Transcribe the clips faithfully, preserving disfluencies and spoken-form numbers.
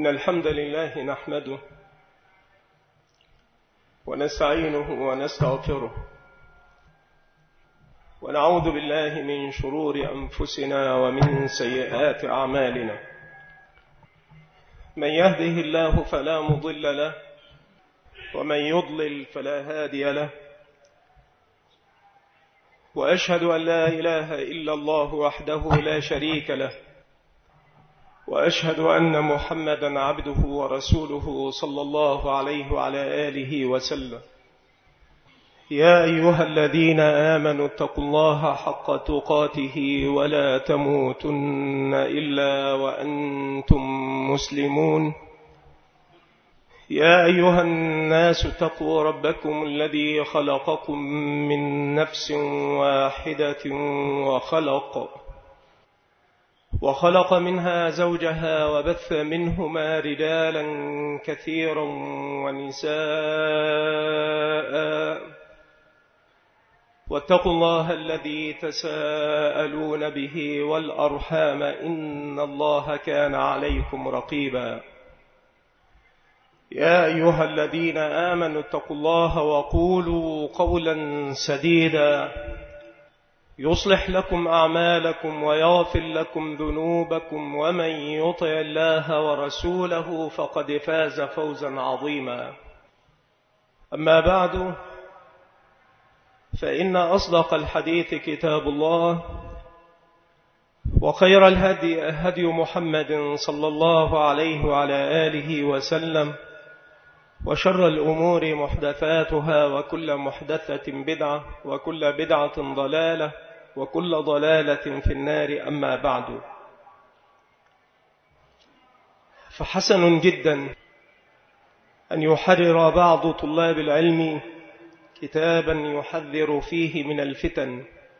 إن الحمد لله نحمده ونستعينه ونستغفره ونعوذ بالله من شرور أنفسنا ومن سيئات أعمالنا. من يهده الله فلا مضل له ومن يضلل فلا هادي له، وأشهد أن لا إله إلا الله وحده لا شريك له، وأشهد أن محمدا عبده ورسوله صلى الله عليه وعلى آله وسلم. يا أيها الذين آمنوا اتقوا الله حق تقاته ولا تموتن إلا وأنتم مسلمون. يا أيها الناس اتقوا ربكم الذي خلقكم من نفس واحدة وخلق وخلق منها زوجها وبث منهما رجالا كثيرا ونساء، واتقوا الله الذي تساءلون به والأرحام إن الله كان عليكم رقيبا. يا أيها الذين آمنوا اتقوا الله وقولوا قولا سديدا يصلح لكم أعمالكم ويغفر لكم ذنوبكم، ومن يطع الله ورسوله فقد فاز فوزا عظيما. أما بعد، فإن أصدق الحديث كتاب الله، وخير الهدي هدي محمد صلى الله عليه وعلى آله وسلم، وشر الأمور محدثاتها، وكل محدثة بدعة، وكل بدعة ضلالة، وكل ضلالة في النار. أما بعد، فحسن جدا أن يحرر بعض طلاب العلم كتابا يحذر فيه من الفتن،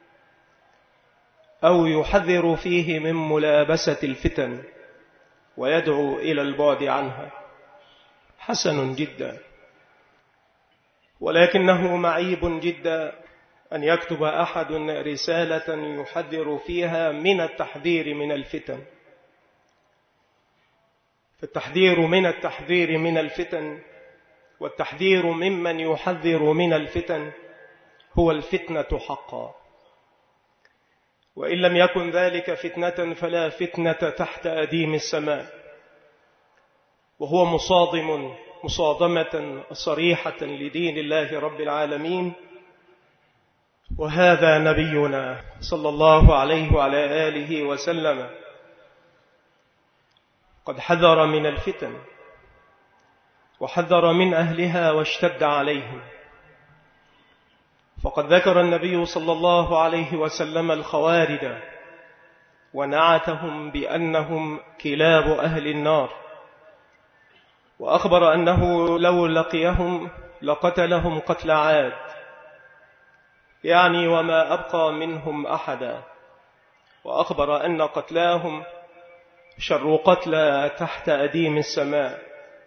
أو يحذر فيه من ملابسة الفتن ويدعو إلى البعد عنها. حسن جدا، ولكنه معيب جدا أن يكتب أحد رسالة يحذر فيها من التحذير من الفتن. فالتحذير من التحذير من الفتن والتحذير ممن يحذر من الفتن هو الفتنة حقا، وإن لم يكن ذلك فتنة فلا فتنة تحت أديم السماء، وهو مصادم مصادمة صريحة لدين الله رب العالمين. وهذا نبينا صلى الله عليه وعلى آله وسلم قد حذر من الفتن وحذر من أهلها واشتد عليهم. فقد ذكر النبي صلى الله عليه وسلم الخوارج ونعتهم بأنهم كلاب أهل النار، وأخبر أنه لو لقيهم لقتلهم قتل عاد، يعني وما أبقى منهم أحدا. وأخبر أن قتلاهم شر قتلى تحت أديم السماء.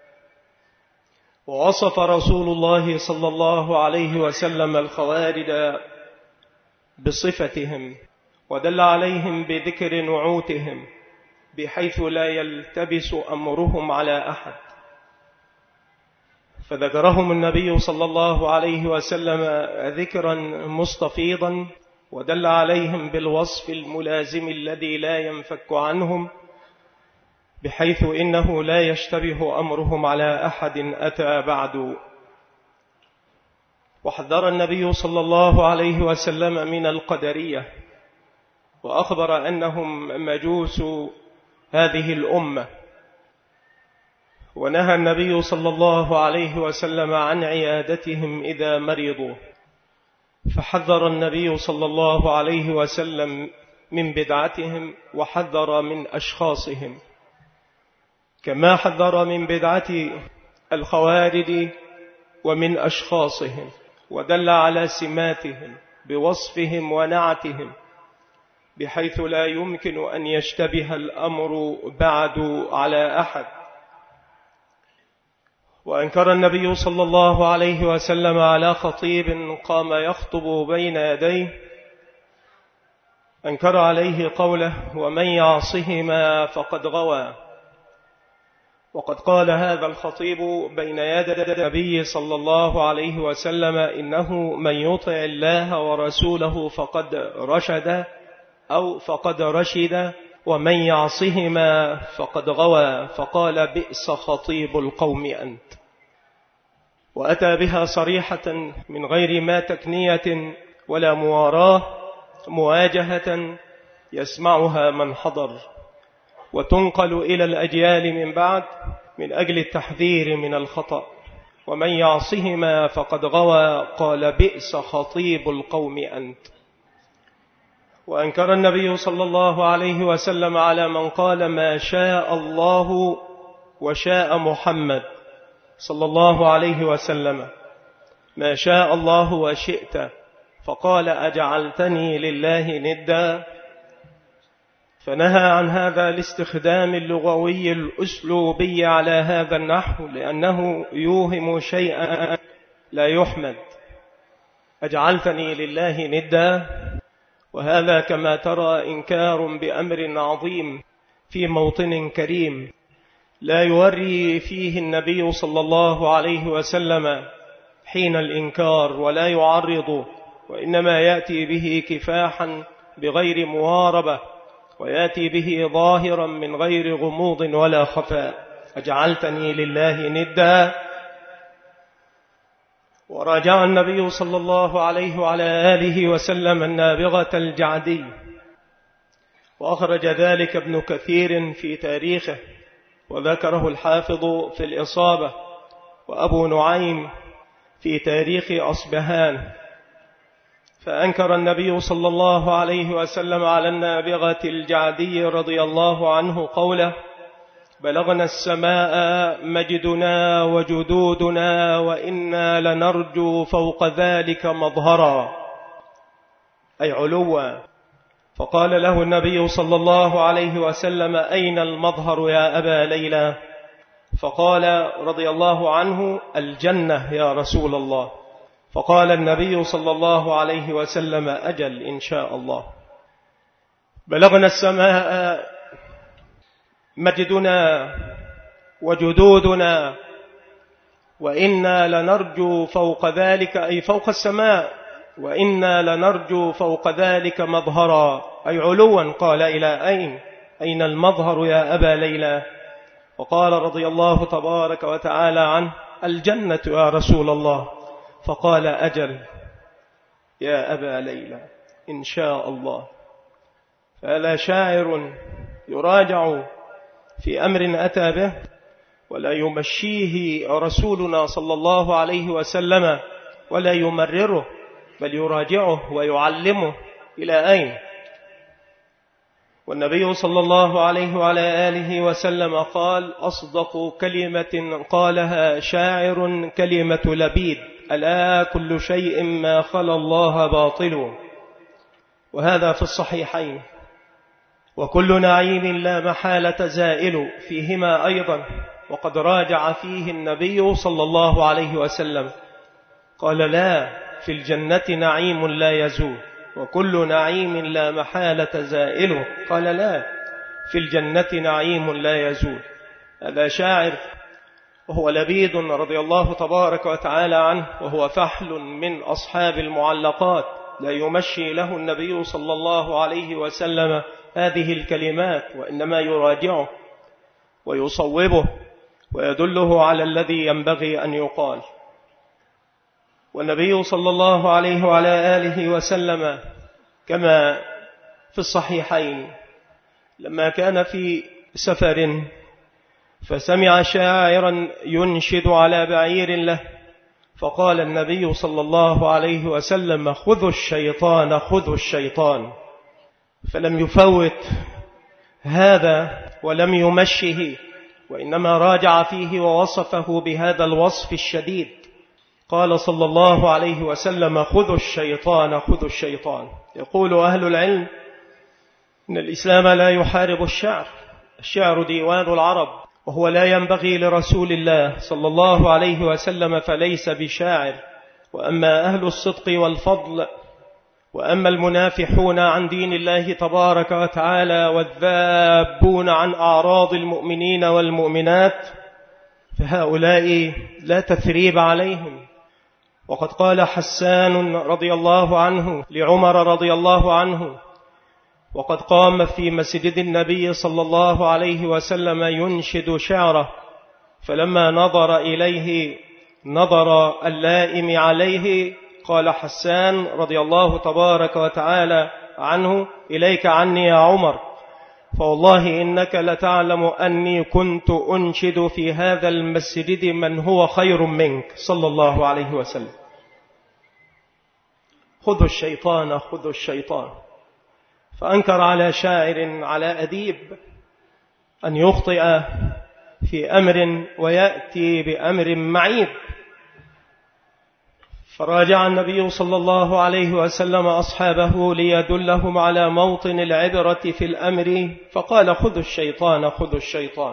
ووصف رسول الله صلى الله عليه وسلم الخوارج بصفتهم، ودل عليهم بذكر نعوتهم، بحيث لا يلتبس أمرهم على أحد. فذكرهم النبي صلى الله عليه وسلم ذكرا مستفيضا، ودل عليهم بالوصف الملازم الذي لا ينفك عنهم، بحيث إنه لا يشتبه أمرهم على أحد أتى بعد. وحذر النبي صلى الله عليه وسلم من القدرية، وأخبر أنهم مجوس هذه الأمة. ونهى النبي صلى الله عليه وسلم عن عيادتهم إذا مرضوا، فحذر النبي صلى الله عليه وسلم من بدعتهم، وحذر من أشخاصهم، كما حذر من بدعة الخوارج ومن أشخاصهم، ودل على سماتهم بوصفهم ونعتهم، بحيث لا يمكن أن يشتبه الأمر بعد على أحد. وأنكر النبي صلى الله عليه وسلم على خطيب قام يخطب بين يديه، أنكر عليه قوله: ومن يعصهما فقد غوى. وقد قال هذا الخطيب بين يدي النبي صلى الله عليه وسلم: إنه من يطع الله ورسوله فقد رشد أو فقد رشد، ومن يعصهما فقد غوى. فقال: بئس خطيب القوم أنت. وأتى بها صريحة من غير ما تكنية ولا مواراه، مواجهة يسمعها من حضر، وتنقل إلى الأجيال من بعد من أجل التحذير من الخطأ. ومن يعصهما فقد غوى، قال: بئس خطيب القوم أنت. وأنكر النبي صلى الله عليه وسلم على من قال: ما شاء الله وشاء محمد صلى الله عليه وسلم، ما شاء الله وشئت، فقال: أجعلتني لله ندا. فنهى عن هذا الاستخدام اللغوي الأسلوبي على هذا النحو، لأنه يوهم شيئا لا يحمد. أجعلتني لله ندا، وهذا كما ترى إنكار بأمر عظيم في موطن كريم، لا يوري فيه النبي صلى الله عليه وسلم حين الإنكار ولا يعرض، وإنما يأتي به كفاحا بغير مواربة، ويأتي به ظاهرا من غير غموض ولا خفاء. أجعلتني لله ندا. وراجع النبي صلى الله عليه وعلى آله وسلم النابغة الجعدي، وأخرج ذلك ابن كثير في تاريخه، وذكره الحافظ في الإصابة، وأبو نعيم في تاريخ أصبهان. فأنكر النبي صلى الله عليه وسلم على النابغة الجعدي رضي الله عنه قوله: بلغنا السماء مجدنا وجدودنا، وإنا لنرجو فوق ذلك مظهرا، أي علوا. فقال له النبي صلى الله عليه وسلم: أين المظهر يا أبا ليلى؟ فقال رضي الله عنه: الجنة يا رسول الله. فقال النبي صلى الله عليه وسلم: أجل إن شاء الله. بلغنا السماء مجدنا وجدودنا، وإنا لنرجو فوق ذلك، أي فوق السماء، وإنا لنرجو فوق ذلك مظهرا، أي علوا. قال: إلى أين؟ أين المظهر يا أبا ليلى؟ وقال رضي الله تبارك وتعالى عنه: الجنة يا رسول الله. فقال: أجل يا أبا ليلى إن شاء الله. فهذا شاعر يراجع في أمر أتى به، ولا يمشيه رسولنا صلى الله عليه وسلم ولا يمرره، بل يراجعه ويعلمه إلى أين. والنبي صلى الله عليه وعلى آله وسلم قال: أصدق كلمة قالها شاعر كلمة لبيد: ألا كل شيء ما خلا الله باطل. وهذا في الصحيحين. وكل نعيم لا محالة زائل فيهما أيضا، وقد راجع فيه النبي صلى الله عليه وسلم قال: لا، في الجنة نعيم لا يزول، وكل نعيم لا محالة زائل. قال: لا، في الجنة نعيم لا يزول. هذا شاعر وهو لبيد رضي الله تبارك وتعالى عنه، وهو فحل من أصحاب المعلقات، لا يمشي له النبي صلى الله عليه وسلم هذه الكلمات، وإنما يراجعه ويصوبه ويدله على الذي ينبغي أن يقال. والنبي صلى الله عليه وعلى آله وسلم كما في الصحيحين لما كان في سفر فسمع شاعرا ينشد على بعير له، فقال النبي صلى الله عليه وسلم: خذوا الشيطان خذوا الشيطان. فلم يفوت هذا ولم يمشه، وإنما راجع فيه ووصفه بهذا الوصف الشديد. قال صلى الله عليه وسلم: خذوا الشيطان خذوا الشيطان. يقول أهل العلم إن الإسلام لا يحارب الشعر، الشعر ديوان العرب، وهو لا ينبغي لرسول الله صلى الله عليه وسلم، فليس بشاعر. وأما أهل الصدق والفضل، وأما المنافحون عن دين الله تبارك وتعالى والذابون عن أعراض المؤمنين والمؤمنات، فهؤلاء لا تثريب عليهم. وقد قال حسان رضي الله عنه لعمر رضي الله عنه، وقد قام في مسجد النبي صلى الله عليه وسلم ينشد شعره، فلما نظر إليه نظر اللائم عليه قال حسان رضي الله تبارك وتعالى عنه: إليك عني يا عمر، فوالله إنك لتعلم أني كنت أنشد في هذا المسجد من هو خير منك صلى الله عليه وسلم. خذوا الشيطان خذوا الشيطان. فأنكر على شاعر على أديب أن يخطئ في أمر ويأتي بأمر معيب، فراجع النبي صلى الله عليه وسلم أصحابه ليدلهم على موطن العبرة في الأمر، فقال: خذوا الشيطان خذوا الشيطان.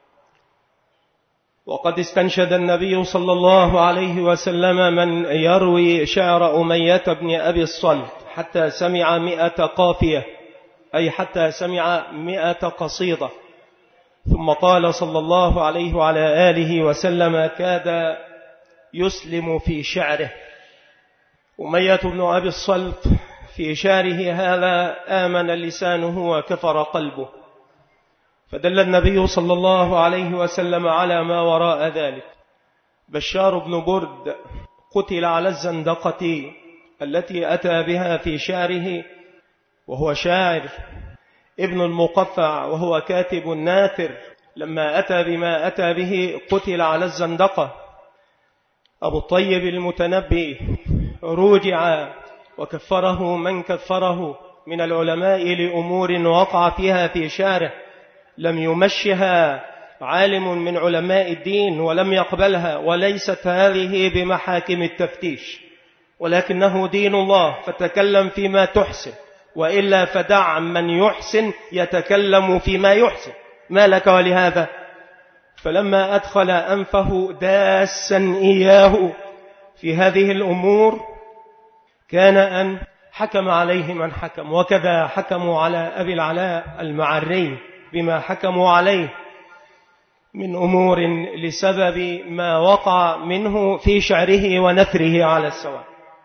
وقد استنشد النبي صلى الله عليه وسلم من يروي شعر أمية بن أبي الصلت حتى سمع مئة قافية، أي حتى سمع مئة قصيدة، ثم قال صلى الله عليه وعلى آله وسلم: كاد يسلم في شعره. أمية بن أبي الصلت في شعره هذا آمن لسانه وكفر قلبه، فدل النبي صلى الله عليه وسلم على ما وراء ذلك. بشار بن برد قتل على الزندقة التي أتى بها في شعره، وهو شاعر. ابن المقفع وهو كاتب ناثر لما أتى بما أتى به قتل على الزندقة. أبو الطيب المتنبي روجع وكفره من كفره من العلماء لأمور وقع فيها في شعره لم يمشها عالم من علماء الدين ولم يقبلها، وليست هذه بمحاكم التفتيش، ولكنه دين الله، فتكلم فيما تحسن، وإلا فدع من يحسن يتكلم فيما يحسن، ما لك ولهذا؟ فلما أدخل أنفه داسا إياه في هذه الأمور كان أن حكم عليه من حكم، وكذا حكموا على أبي العلاء المعري بما حكموا عليه من أمور لسبب ما وقع منه في شعره ونثره على السواء.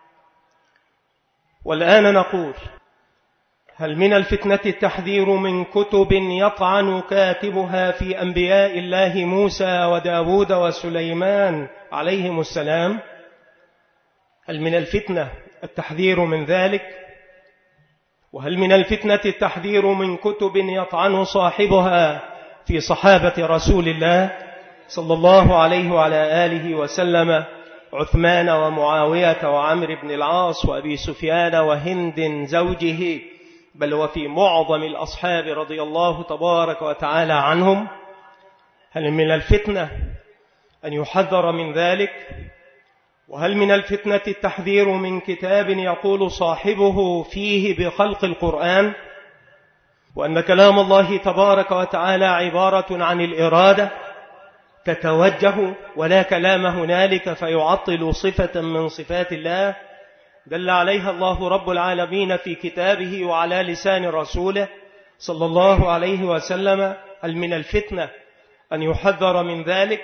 والآن نقول: هل من الفتنة التحذير من كتب يطعن كاتبها في أنبياء الله موسى وداود وسليمان عليهم السلام؟ هل من الفتنة التحذير من ذلك؟ وهل من الفتنة التحذير من كتب يطعن صاحبها في صحابة رسول الله صلى الله عليه وعلى آله وسلم، عثمان ومعاوية وعمر بن العاص وأبي سفيان وهند زوجه، بل وفي معظم الأصحاب رضي الله تبارك وتعالى عنهم؟ هل من الفتنة أن يحذر من ذلك؟ وهل من الفتنة التحذير من كتاب يقول صاحبه فيه بخلق القرآن، وأن كلام الله تبارك وتعالى عبارة عن الإرادة تتوجه ولا كلام هنالك، فيعطل صفة من صفات الله دل عليها الله رب العالمين في كتابه وعلى لسان رسوله صلى الله عليه وسلم؟ هل من الفتنة أن يحذر من ذلك؟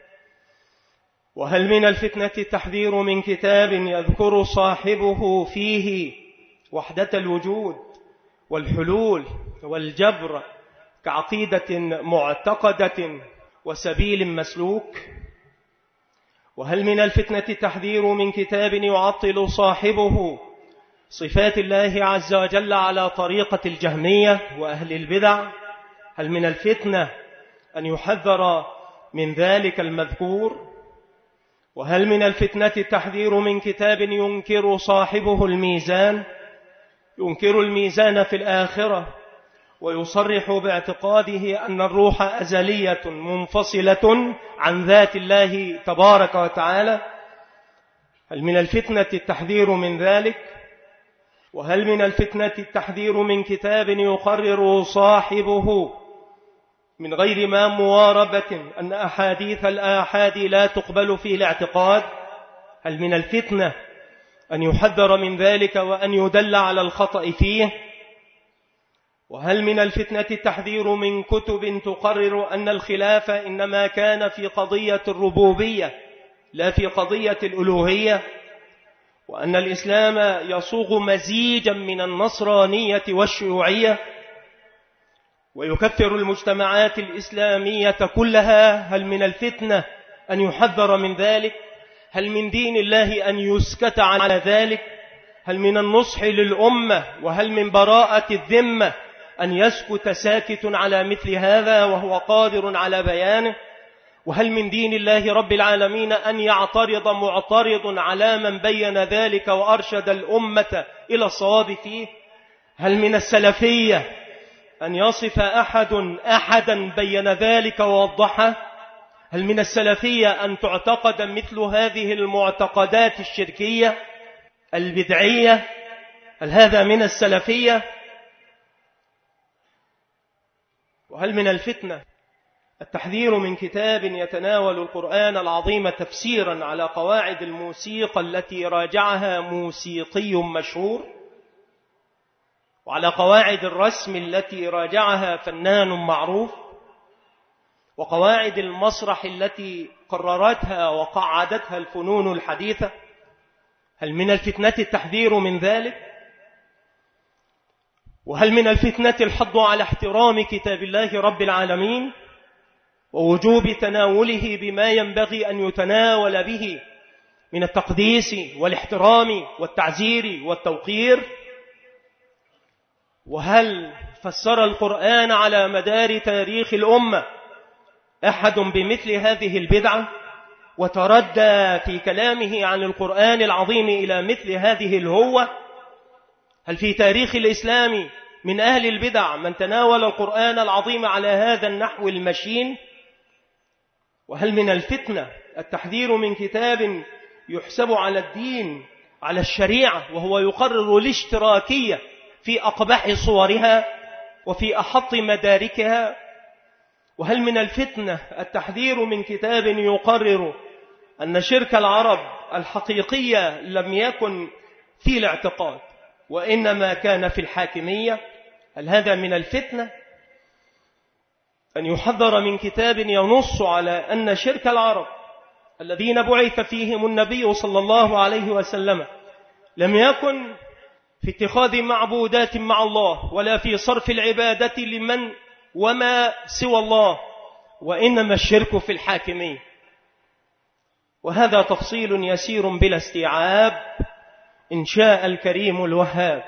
وهل من الفتنة التحذير من كتاب يذكر صاحبه فيه وحدة الوجود والحلول والجبر كعقيدة معتقدة وسبيل مسلوك؟ وهل من الفتنة التحذير من كتاب يعطل صاحبه صفات الله عز وجل على طريقة الجهمية وأهل البدع؟ هل من الفتنة أن يحذر من ذلك المذكور؟ وهل من الفتنة التحذير من كتاب ينكر صاحبه الميزان، ينكر الميزان في الآخرة، ويصرح باعتقاده أن الروح أزلية منفصلة عن ذات الله تبارك وتعالى؟ هل من الفتنة التحذير من ذلك؟ وهل من الفتنة التحذير من كتاب يقرر صاحبه من غير ما مواربة أن أحاديث الآحاد لا تقبل في الاعتقاد؟ هل من الفتنة أن يحذر من ذلك وأن يدل على الخطأ فيه؟ وهل من الفتنة التحذير من كتب تقرر أن الخلاف إنما كان في قضية الربوبية لا في قضية الألوهية، وأن الإسلام يصوغ مزيجا من النصرانية والشيوعية ويكفر المجتمعات الإسلامية كلها؟ هل من الفتنة أن يحذر من ذلك؟ هل من دين الله أن يسكت على ذلك؟ هل من النصح للأمة وهل من براءة الذمة أن يسكت ساكت على مثل هذا وهو قادر على بيانه؟ وهل من دين الله رب العالمين أن يعترض معترض على من بين ذلك وأرشد الأمة إلى الصواب فيه؟ هل من السلفية أن يصف أحد أحدا بين ذلك ووضحه؟ هل من السلفية أن تعتقد مثل هذه المعتقدات الشركية البدعية؟ هل هذا من السلفية؟ وهل من الفتنة التحذير من كتاب يتناول القرآن العظيم تفسيرا على قواعد الموسيقى التي راجعها موسيقي مشهور، وعلى قواعد الرسم التي راجعها فنان معروف، وقواعد المسرح التي قررتها وقعدتها الفنون الحديثة؟ هل من الفتنة التحذير من ذلك؟ وهل من الفتنة الحض على احترام كتاب الله رب العالمين ووجوب تناوله بما ينبغي أن يتناول به من التقديس والاحترام والتعزير والتوقير؟ وهل فسر القرآن على مدار تاريخ الأمة أحد بمثل هذه البدعة وتردى في كلامه عن القرآن العظيم إلى مثل هذه الهوة؟ هل في تاريخ الإسلام من أهل البدع من تناول القرآن العظيم على هذا النحو المشين؟ وهل من الفتنة التحذير من كتاب يحسب على الدين على الشريعة وهو يقرر الاشتراكية في أقبح صورها وفي أحط مداركها؟ وهل من الفتنة التحذير من كتاب يقرر أن شرك العرب الحقيقية لم يكن في الاعتقاد وإنما كان في الحاكمية؟ هل هذا من الفتنة أن يحذر من كتاب ينص على أن شرك العرب الذين بعث فيهم النبي صلى الله عليه وسلم لم يكن في اتخاذ معبودات مع الله ولا في صرف العبادة لمن وما سوى الله، وإنما الشرك في الحاكمية؟ وهذا تفصيل يسير بلا استيعاب إن شاء الكريم الوهاب.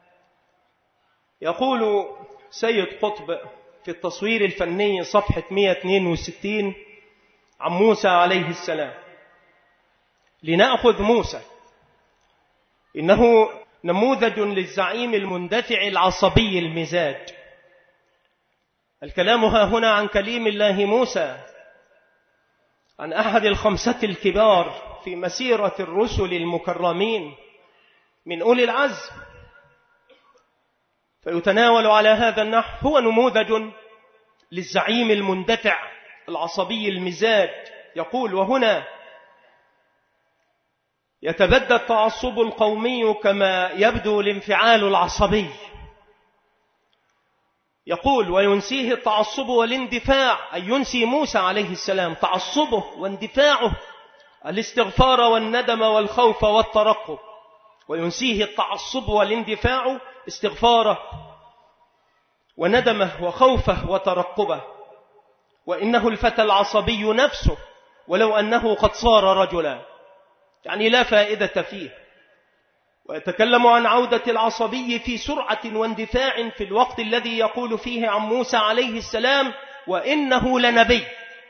يقول سيد قطب في التصوير الفني صفحة مئة واثنين وستين عن موسى عليه السلام: لنأخذ موسى إنه نموذج للزعيم المندفع العصبي المزاج. الكلام ها هنا عن كليم الله موسى، عن أحد الخمسة الكبار في مسيرة الرسل المكرمين من أولي العزم، فيتناول على هذا النحو. هو نموذج للزعيم المندفع العصبي المزاج. يقول: وهنا يتبدى التعصب القومي كما يبدو الانفعال العصبي. يقول: وينسيه التعصب والاندفاع، أي ينسي موسى عليه السلام تعصبه واندفاعه الاستغفار والندم والخوف والترقب، وينسيه التعصب والاندفاع استغفاره وندمه وخوفه وترقبه. وإنه الفتى العصبي نفسه ولو أنه قد صار رجلا، يعني لا فائدة فيه. ويتكلم عن عودة العصبي في سرعة واندفاع في الوقت الذي يقول فيه عن موسى عليه السلام: وإنه لنبي،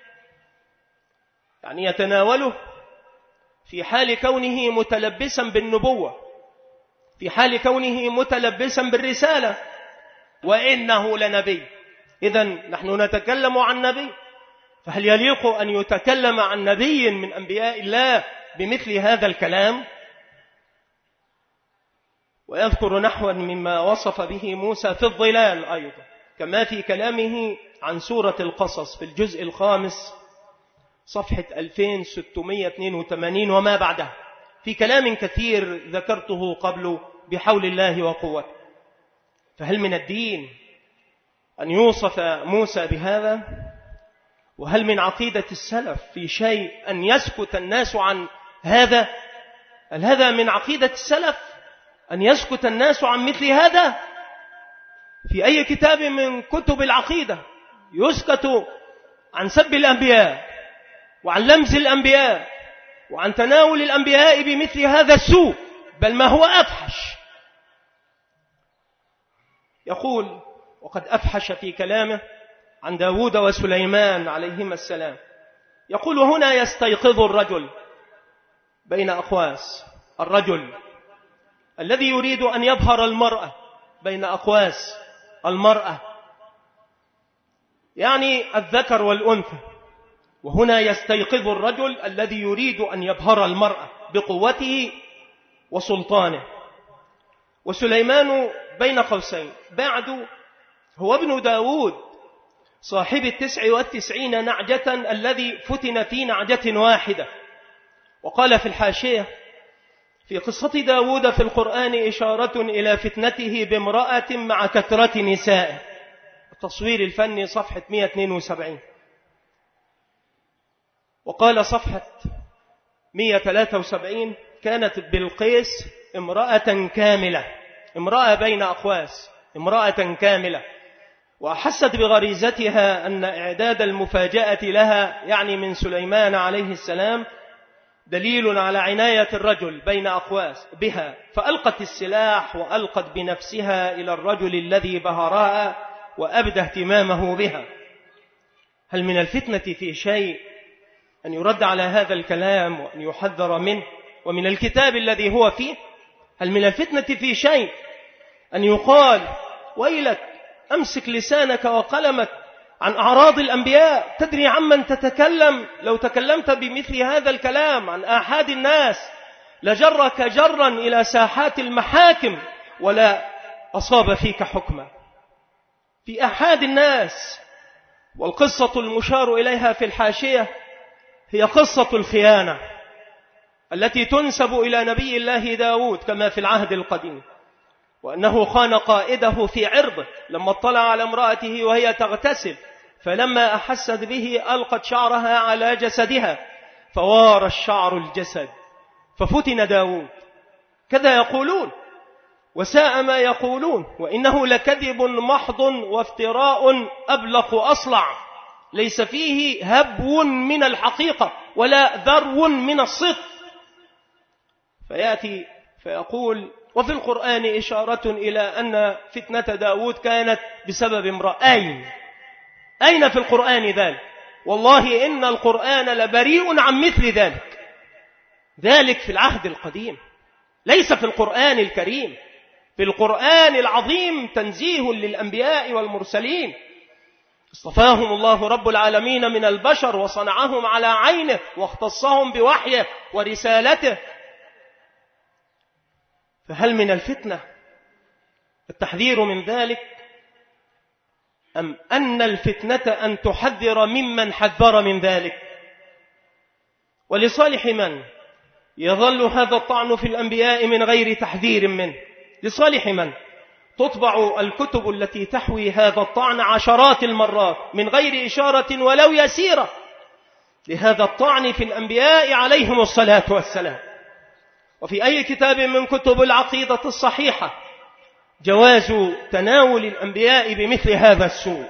يعني يتناوله في حال كونه متلبسا بالنبوة، في حال كونه متلبسا بالرسالة، وإنه لنبي. إذن نحن نتكلم عن نبي، فهل يليق أن يتكلم عن نبي من أنبياء الله بمثل هذا الكلام؟ ويذكر نحوا مما وصف به موسى في الظلال أيضا، كما في كلامه عن سورة القصص في الجزء الخامس صفحة ألفين وستمئة واثنين وثمانين وما بعدها، في كلام كثير ذكرته قبل بحول الله وقوته. فهل من الدين أن يوصف موسى بهذا؟ وهل من عقيدة السلف في شيء أن يسكت الناس عن هذا؟ هل هذا من عقيدة السلف أن يسكت الناس عن مثل هذا؟ في أي كتاب من كتب العقيدة يسكت عن سب الأنبياء وعن لمز الأنبياء وعن تناول الأنبياء بمثل هذا السوء، بل ما هو أفحش؟ يقول: وقد أفحش في كلامه عن داود وسليمان عليهما السلام، يقول: هنا يستيقظ الرجل بين أقواس، الرجل الذي يريد أن يبهر المرأة بين أقواس المرأة، يعني الذكر والأنثى. وهنا يستيقظ الرجل الذي يريد أن يبهر المرأة بقوته وسلطانه. وسليمان بين قوسين بعد هو ابن داود صاحب التسع والتسعين نعجة الذي فتن في نعجة واحدة. وقال في الحاشية: في قصة داود في القرآن إشارة إلى فتنته بامرأة مع كثرة نسائه. التصوير الفني صفحة مئة واثنين وسبعين. وقال صفحة مئة وثلاثة وسبعين: كانت بلقيس امرأة كاملة، امرأة بين أقواس، امرأة كاملة، وأحست بغريزتها أن إعداد المفاجأة لها يعني من سليمان عليه السلام دليل على عناية الرجل بين أقواس بها، فألقت السلاح وألقت بنفسها إلى الرجل الذي بهرها وأبدى اهتمامه بها. هل من الفتنة في شيء أن يرد على هذا الكلام وأن يحذر منه ومن الكتاب الذي هو فيه؟ هل من الفتنة في شيء أن يقال: ويلك أمسك لسانك وقلمك عن أعراض الأنبياء، تدري عمن تتكلم؟ لو تكلمت بمثل هذا الكلام عن آحاد الناس لجرك جرا إلى ساحات المحاكم ولا أصاب فيك حكما. في آحاد الناس. والقصة المشار إليها في الحاشية هي قصة الخيانة التي تنسب إلى نبي الله داود كما في العهد القديم، وأنه خان قائده في عرضه لما اطلع على امرأته وهي تغتسل، فلما أحست به ألقت شعرها على جسدها فوار الشعر الجسد ففتن داود. كذا يقولون، وساء ما يقولون، وإنه لكذب محض وافتراء أبلق أصلع، ليس فيه هبو من الحقيقة ولا ذرو من الصدق. فيأتي فيقول: وفي القرآن إشارة إلى أن فتنة داود كانت بسبب امرأة. أين؟ أين في القرآن ذلك؟ والله إن القرآن لبريء عن مثل ذلك. ذلك في العهد القديم، ليس في القرآن الكريم. في القرآن العظيم تنزيه للأنبياء والمرسلين، اصطفاهم الله رب العالمين من البشر وصنعهم على عينه واختصهم بوحيه ورسالته. فهل من الفتنة التحذير من ذلك، أم أن الفتنة أن تحذر ممن حذر من ذلك؟ ولصالح من يظل هذا الطعن في الأنبياء من غير تحذير منه؟ لصالح من تطبع الكتب التي تحوي هذا الطعن عشرات المرات من غير إشارة ولو يسيرة لهذا الطعن في الأنبياء عليهم الصلاة والسلام؟ وفي أي كتاب من كتب العقيدة الصحيحة جواز تناول الأنبياء بمثل هذا السوء؟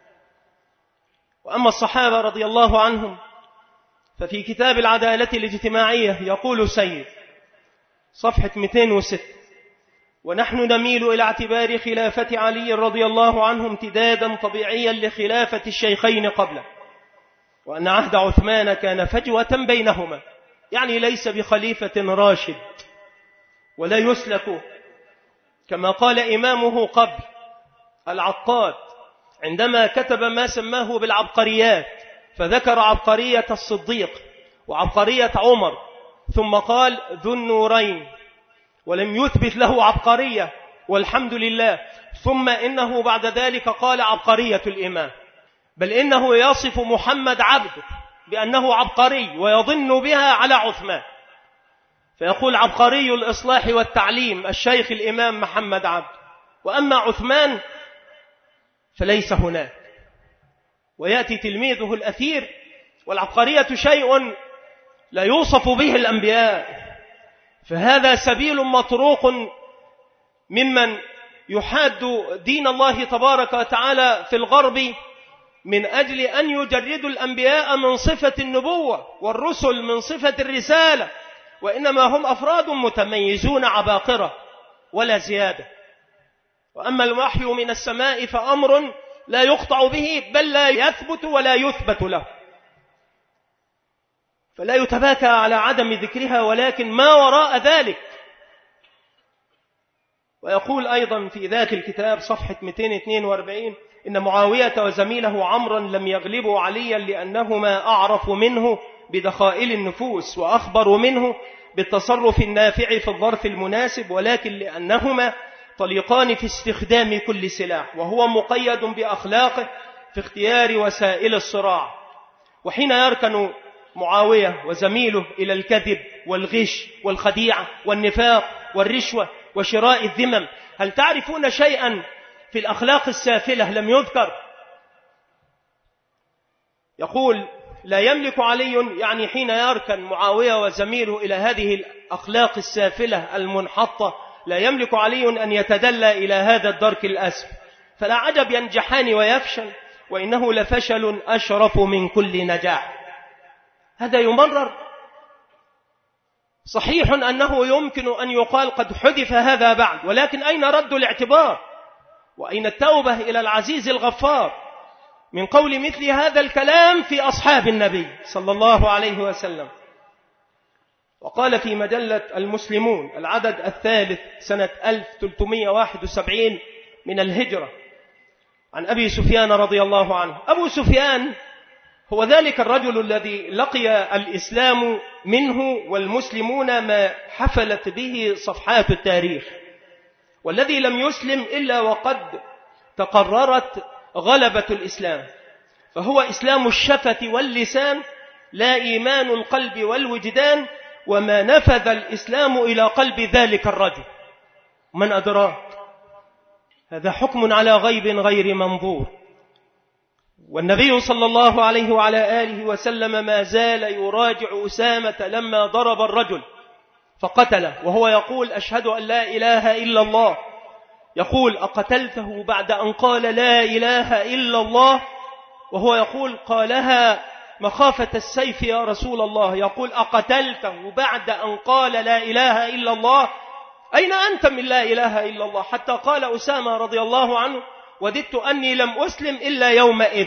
وأما الصحابة رضي الله عنهم ففي كتاب العدالة الاجتماعية يقول سيد صفحة مئتين وستة: ونحن نميل إلى اعتبار خلافة علي رضي الله عنه امتدادا طبيعيا لخلافة الشيخين قبله، وأن عهد عثمان كان فجوة بينهما، يعني ليس بخليفة راشد ولا يسلك كما قال إمامه قبل العقاد عندما كتب ما سماه بالعبقريات، فذكر عبقرية الصديق وعبقرية عمر ثم قال ذو النورين، ولم يثبت له عبقرية والحمد لله، ثم إنه بعد ذلك قال عبقرية الإمام، بل إنه يصف محمد عبده بأنه عبقري ويظن بها على عثمان، فيقول عبقري الإصلاح والتعليم الشيخ الإمام محمد عبده. وأما عثمان فليس هناك. ويأتي تلميذه الأثير: والعبقرية شيء لا يوصف به الأنبياء، فهذا سبيل مطروق ممن يحاد دين الله تبارك وتعالى في الغرب من أجل أن يجردوا الأنبياء من صفة النبوة والرسل من صفة الرسالة، وإنما هم أفراد متميزون عباقرة ولا زيادة. وأما الوحي من السماء فأمر لا يقطع به، بل لا يثبت ولا يثبت له، فلا يتباكى على عدم ذكرها، ولكن ما وراء ذلك. ويقول أيضا في ذات الكتاب صفحة مئتين واثنين وأربعين: إن معاوية وزميله عمرا لم يغلبوا عليا لأنهما أعرف منه بدخائل النفوس وأخبروا منه بالتصرف النافع في الظرف المناسب، ولكن لأنهما طليقان في استخدام كل سلاح، وهو مقيد بأخلاقه في اختيار وسائل الصراع. وحين يركن معاوية وزميله إلى الكذب والغش والخديعة والنفاق والرشوة وشراء الذمم، هل تعرفون شيئا في الأخلاق السافلة لم يذكر؟ يقول: لا يملك علي، يعني حين يركن معاوية وزميله إلى هذه الأخلاق السافلة المنحطة، لا يملك علي أن يتدلى إلى هذا الدرك الأسفل، فلا عجب ينجحان ويفشل، وإنه لفشل أشرف من كل نجاح. هذا يمرر. صحيح أنه يمكن أن يقال قد حدث هذا بعد، ولكن أين رد الاعتبار؟ وأين التوبة إلى العزيز الغفار من قول مثل هذا الكلام في أصحاب النبي صلى الله عليه وسلم؟ وقال في مجلة المسلمون العدد الثالث سنة ألف وثلاثمائة وواحد وسبعين من الهجرة عن أبي سفيان رضي الله عنه: أبو سفيان هو ذلك الرجل الذي لقي الإسلام منه والمسلمون ما حفلت به صفحات التاريخ، والذي لم يسلم إلا وقد تقررت غلبة الإسلام، فهو إسلام الشفة واللسان لا إيمان القلب والوجدان، وما نفذ الإسلام إلى قلب ذلك الرجل من أدراك. هذا حكم على غيب غير منظور. والنبي صلى الله عليه وعلى آله وسلم ما زال يراجع أسامة لما ضرب الرجل فقتله، وهو يقول: أشهد أن لا إله إلا الله. يقول: أقتلته بعد أن قال لا إله إلا الله؟ وهو يقول: قالها مخافة السيف يا رسول الله. يقول: أقتلته بعد أن قال لا إله إلا الله؟ أين أنت من لا إله إلا الله؟ حتى قال أسامة رضي الله عنه: وددت أني لم أسلم إلا يومئذ.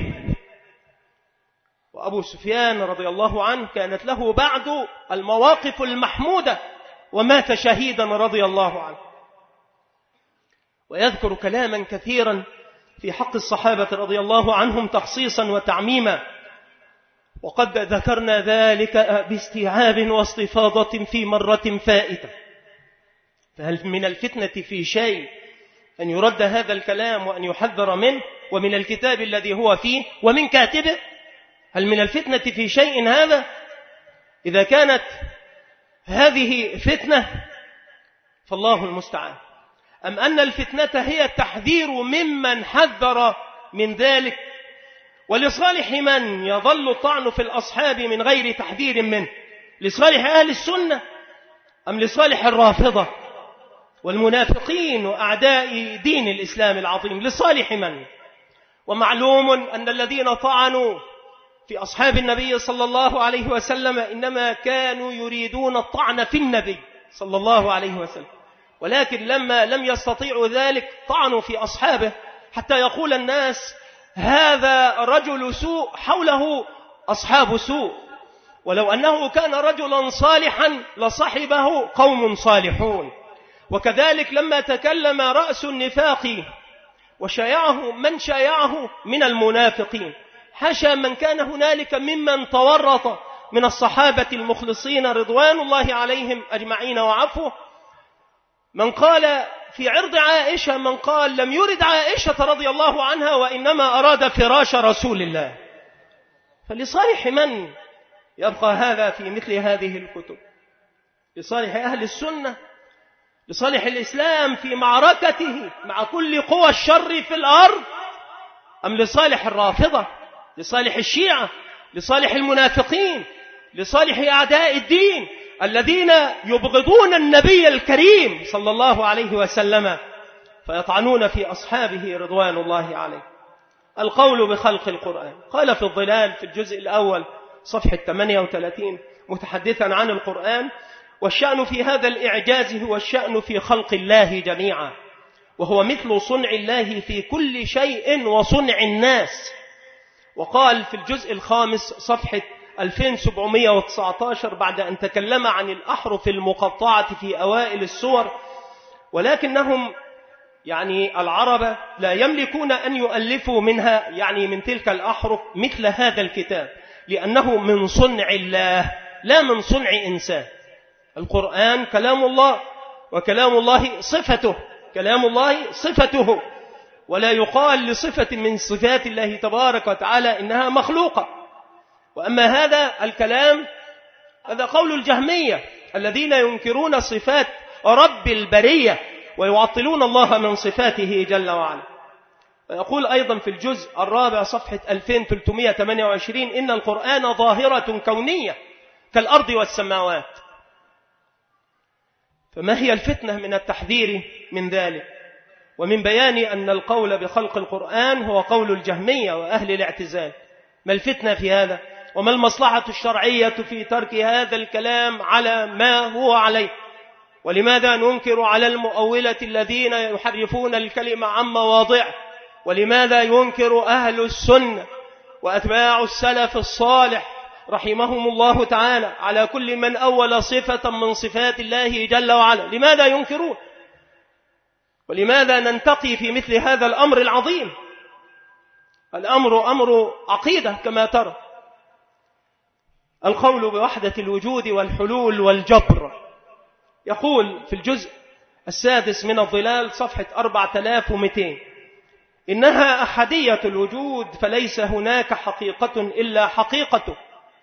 وأبو سفيان رضي الله عنه كانت له بعد المواقف المحمودة، ومات شهيدا رضي الله عنه. ويذكر كلاما كثيرا في حق الصحابة رضي الله عنهم تخصيصا وتعميما، وقد ذكرنا ذلك باستيعاب واستفاضة في مرة فائتة. فهل من الفتنة في شيء أن يرد هذا الكلام وأن يحذر منه، ومن الكتاب الذي هو فيه ومن كاتبه؟ هل من الفتنة في شيء هذا؟ إذا كانت هذه فتنة فالله المستعان، أم أن الفتنة هي التحذير ممن حذر من ذلك؟ ولصالح من يظل الطعن في الأصحاب من غير تحذير منه؟ لصالح أهل السنة أم لصالح الرافضة والمنافقين وأعداء دين الإسلام العظيم؟ لصالح من؟ ومعلوم أن الذين طعنوا في أصحاب النبي صلى الله عليه وسلم إنما كانوا يريدون الطعن في النبي صلى الله عليه وسلم، ولكن لما لم يستطيعوا ذلك طعنوا في أصحابه، حتى يقول الناس: هذا رجل سوء حوله أصحاب سوء، ولو أنه كان رجلا صالحا لصحبه قوم صالحون. وكذلك لما تكلم رأس النفاق وشايعه من شايعه من المنافقين، حاشا من كان هنالك ممن تورط من الصحابة المخلصين رضوان الله عليهم أجمعين وعفوه، من قال في عرض عائشة، من قال لم يرد عائشة رضي الله عنها وإنما أراد فراش رسول الله. فلصالح من يبقى هذا في مثل هذه الكتب؟ لصالح أهل السنة، لصالح الإسلام في معركته مع كل قوى الشر في الأرض، أم لصالح الرافضة، لصالح الشيعة، لصالح المنافقين، لصالح أعداء الدين الذين يبغضون النبي الكريم صلى الله عليه وسلم فيطعنون في أصحابه رضوان الله عليه؟ القول بخلق القرآن. قال في الظلال في الجزء الأول صفحة ثمانية وثلاثين متحدثا عن القرآن: والشأن في هذا الإعجاز هو الشأن في خلق الله جميعا، وهو مثل صنع الله في كل شيء وصنع الناس. وقال في الجزء الخامس صفحة ألفين وسبعمائة وتسعة عشر بعد أن تكلم عن الأحرف المقطعة في أوائل السور: ولكنهم يعني العرب لا يملكون أن يؤلفوا منها، يعني من تلك الأحرف، مثل هذا الكتاب، لأنه من صنع الله لا من صنع إنسان. القرآن كلام الله، وكلام الله صفته، كلام الله صفته، ولا يقال لصفة من صفات الله تبارك وتعالى إنها مخلوقة. وأما هذا الكلام هذا قول الجهمية الذين ينكرون صفات رب البرية ويعطلون الله من صفاته جل وعلا. ويقول أيضا في الجزء الرابع صفحة ألفين وثلاثمائة وثمانية وعشرين: إن القرآن ظاهرة كونية كالأرض والسماوات. فما هي الفتنة من التحذير من ذلك؟ ومن بيان أن القول بخلق القرآن هو قول الجهمية وأهل الاعتزال. ما الفتنة في هذا؟ وما المصلحة الشرعية في ترك هذا الكلام على ما هو عليه؟ ولماذا ننكر على المؤولة الذين يحرفون الكلمة عن مواضعه؟ ولماذا ينكر أهل السنة وأتباع السلف الصالح رحمهم الله تعالى على كل من أول صفة من صفات الله جل وعلا؟ لماذا ينكرون؟ ولماذا ننتقي في مثل هذا الأمر العظيم؟ الأمر أمر عقيدة كما ترى. القول بوحدة الوجود والحلول والجبر. يقول في الجزء السادس من الظلال صفحة أربعة آلاف ومئتين: إنها أحدية الوجود، فليس هناك حقيقة إلا حقيقته،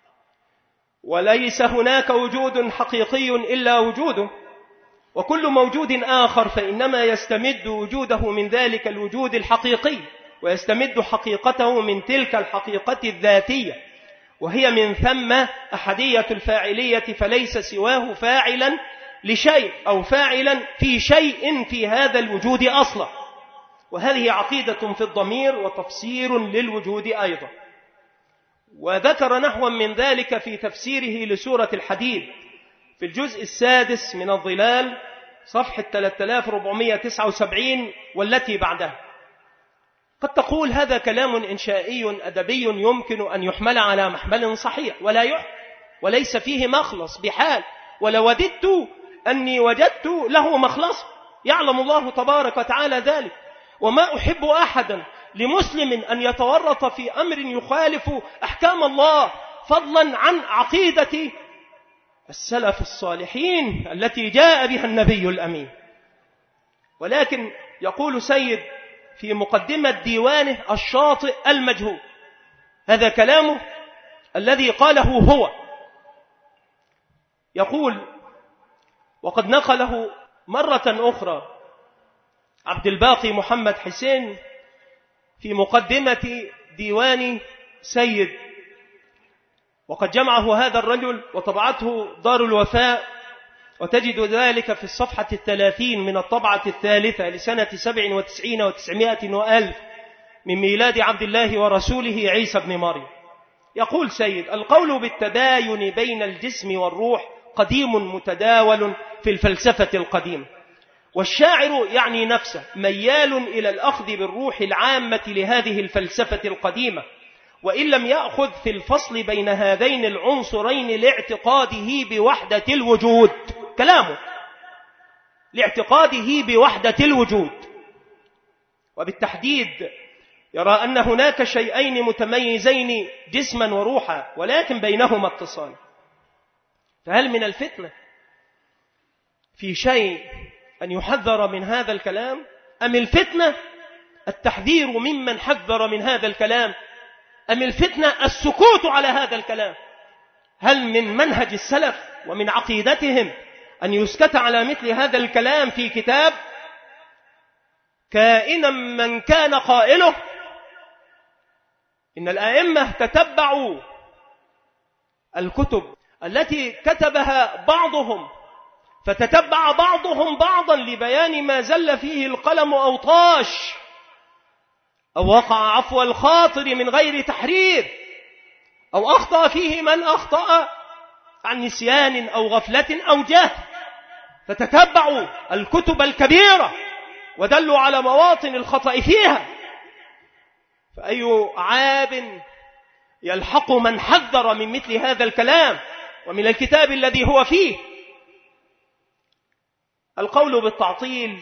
وليس هناك وجود حقيقي إلا وجوده، وكل موجود آخر فإنما يستمد وجوده من ذلك الوجود الحقيقي، ويستمد حقيقته من تلك الحقيقة الذاتية، وهي من ثم أحدية الفاعلية، فليس سواه فاعلا لشيء أو فاعلا في شيء في هذا الوجود أصلا. وهذه عقيدة في الضمير وتفسير للوجود أيضا. وذكر نحوا من ذلك في تفسيره لسورة الحديد في الجزء السادس من الظلال صفحة ثلاثة آلاف وأربعمائة وتسعة وسبعين والتي بعدها. قد تقول هذا كلام إنشائي أدبي يمكن أن يحمل على محمل صحيح ولا يحمل، وليس فيه مخلص بحال، ولوددت أني وجدت له مخلص، يعلم الله تبارك وتعالى ذلك. وما أحب أحدا لمسلم أن يتورط في أمر يخالف أحكام الله، فضلا عن عقيدة السلف الصالحين التي جاء بها النبي الأمين. ولكن يقول سيد في مقدمة ديوانه الشاطئ المجهول، هذا كلامه الذي قاله هو، يقول: وقد نقله مرة أخرى عبد الباقي محمد حسين في مقدمة ديوان سيد، وقد جمعه هذا الرجل وطبعته دار الوفاء، وتجد ذلك في الصفحة الثلاثين من الطبعة الثالثة لسنة سبع وتسعين وتسعمائة وألف من ميلاد عبد الله ورسوله عيسى بن مريم. يقول سيد: القول بالتباين بين الجسم والروح قديم متداول في الفلسفة القديمة، والشاعر يعني نفسه ميال إلى الأخذ بالروح العامة لهذه الفلسفة القديمة، وإن لم يأخذ في الفصل بين هذين العنصرين لاعتقاده بوحدة الوجود. كلامه لاعتقاده بوحدة الوجود، وبالتحديد يرى أن هناك شيئين متميزين جسما وروحا ولكن بينهما اتصال. فهل من الفتنة في شيء أن يحذر من هذا الكلام، أم الفتنة التحذير ممن حذر من هذا الكلام، أم الفتنة السكوت على هذا الكلام؟ هل من منهج السلف ومن عقيدتهم أن يسكت على مثل هذا الكلام في كتاب كائنا من كان قائله؟ إن الأئمة تتبعوا الكتب التي كتبها بعضهم، فتتبع بعضهم بعضا لبيان ما زل فيه القلم أو طاش أو وقع عفو الخاطر من غير تحرير، أو أخطأ فيه من أخطأ عن نسيان أو غفلة أو جهل، فتتبعوا الكتب الكبيرة ودلوا على مواطن الخطأ فيها. فأي عاب يلحق من حذر من مثل هذا الكلام ومن الكتاب الذي هو فيه. القول بالتعطيل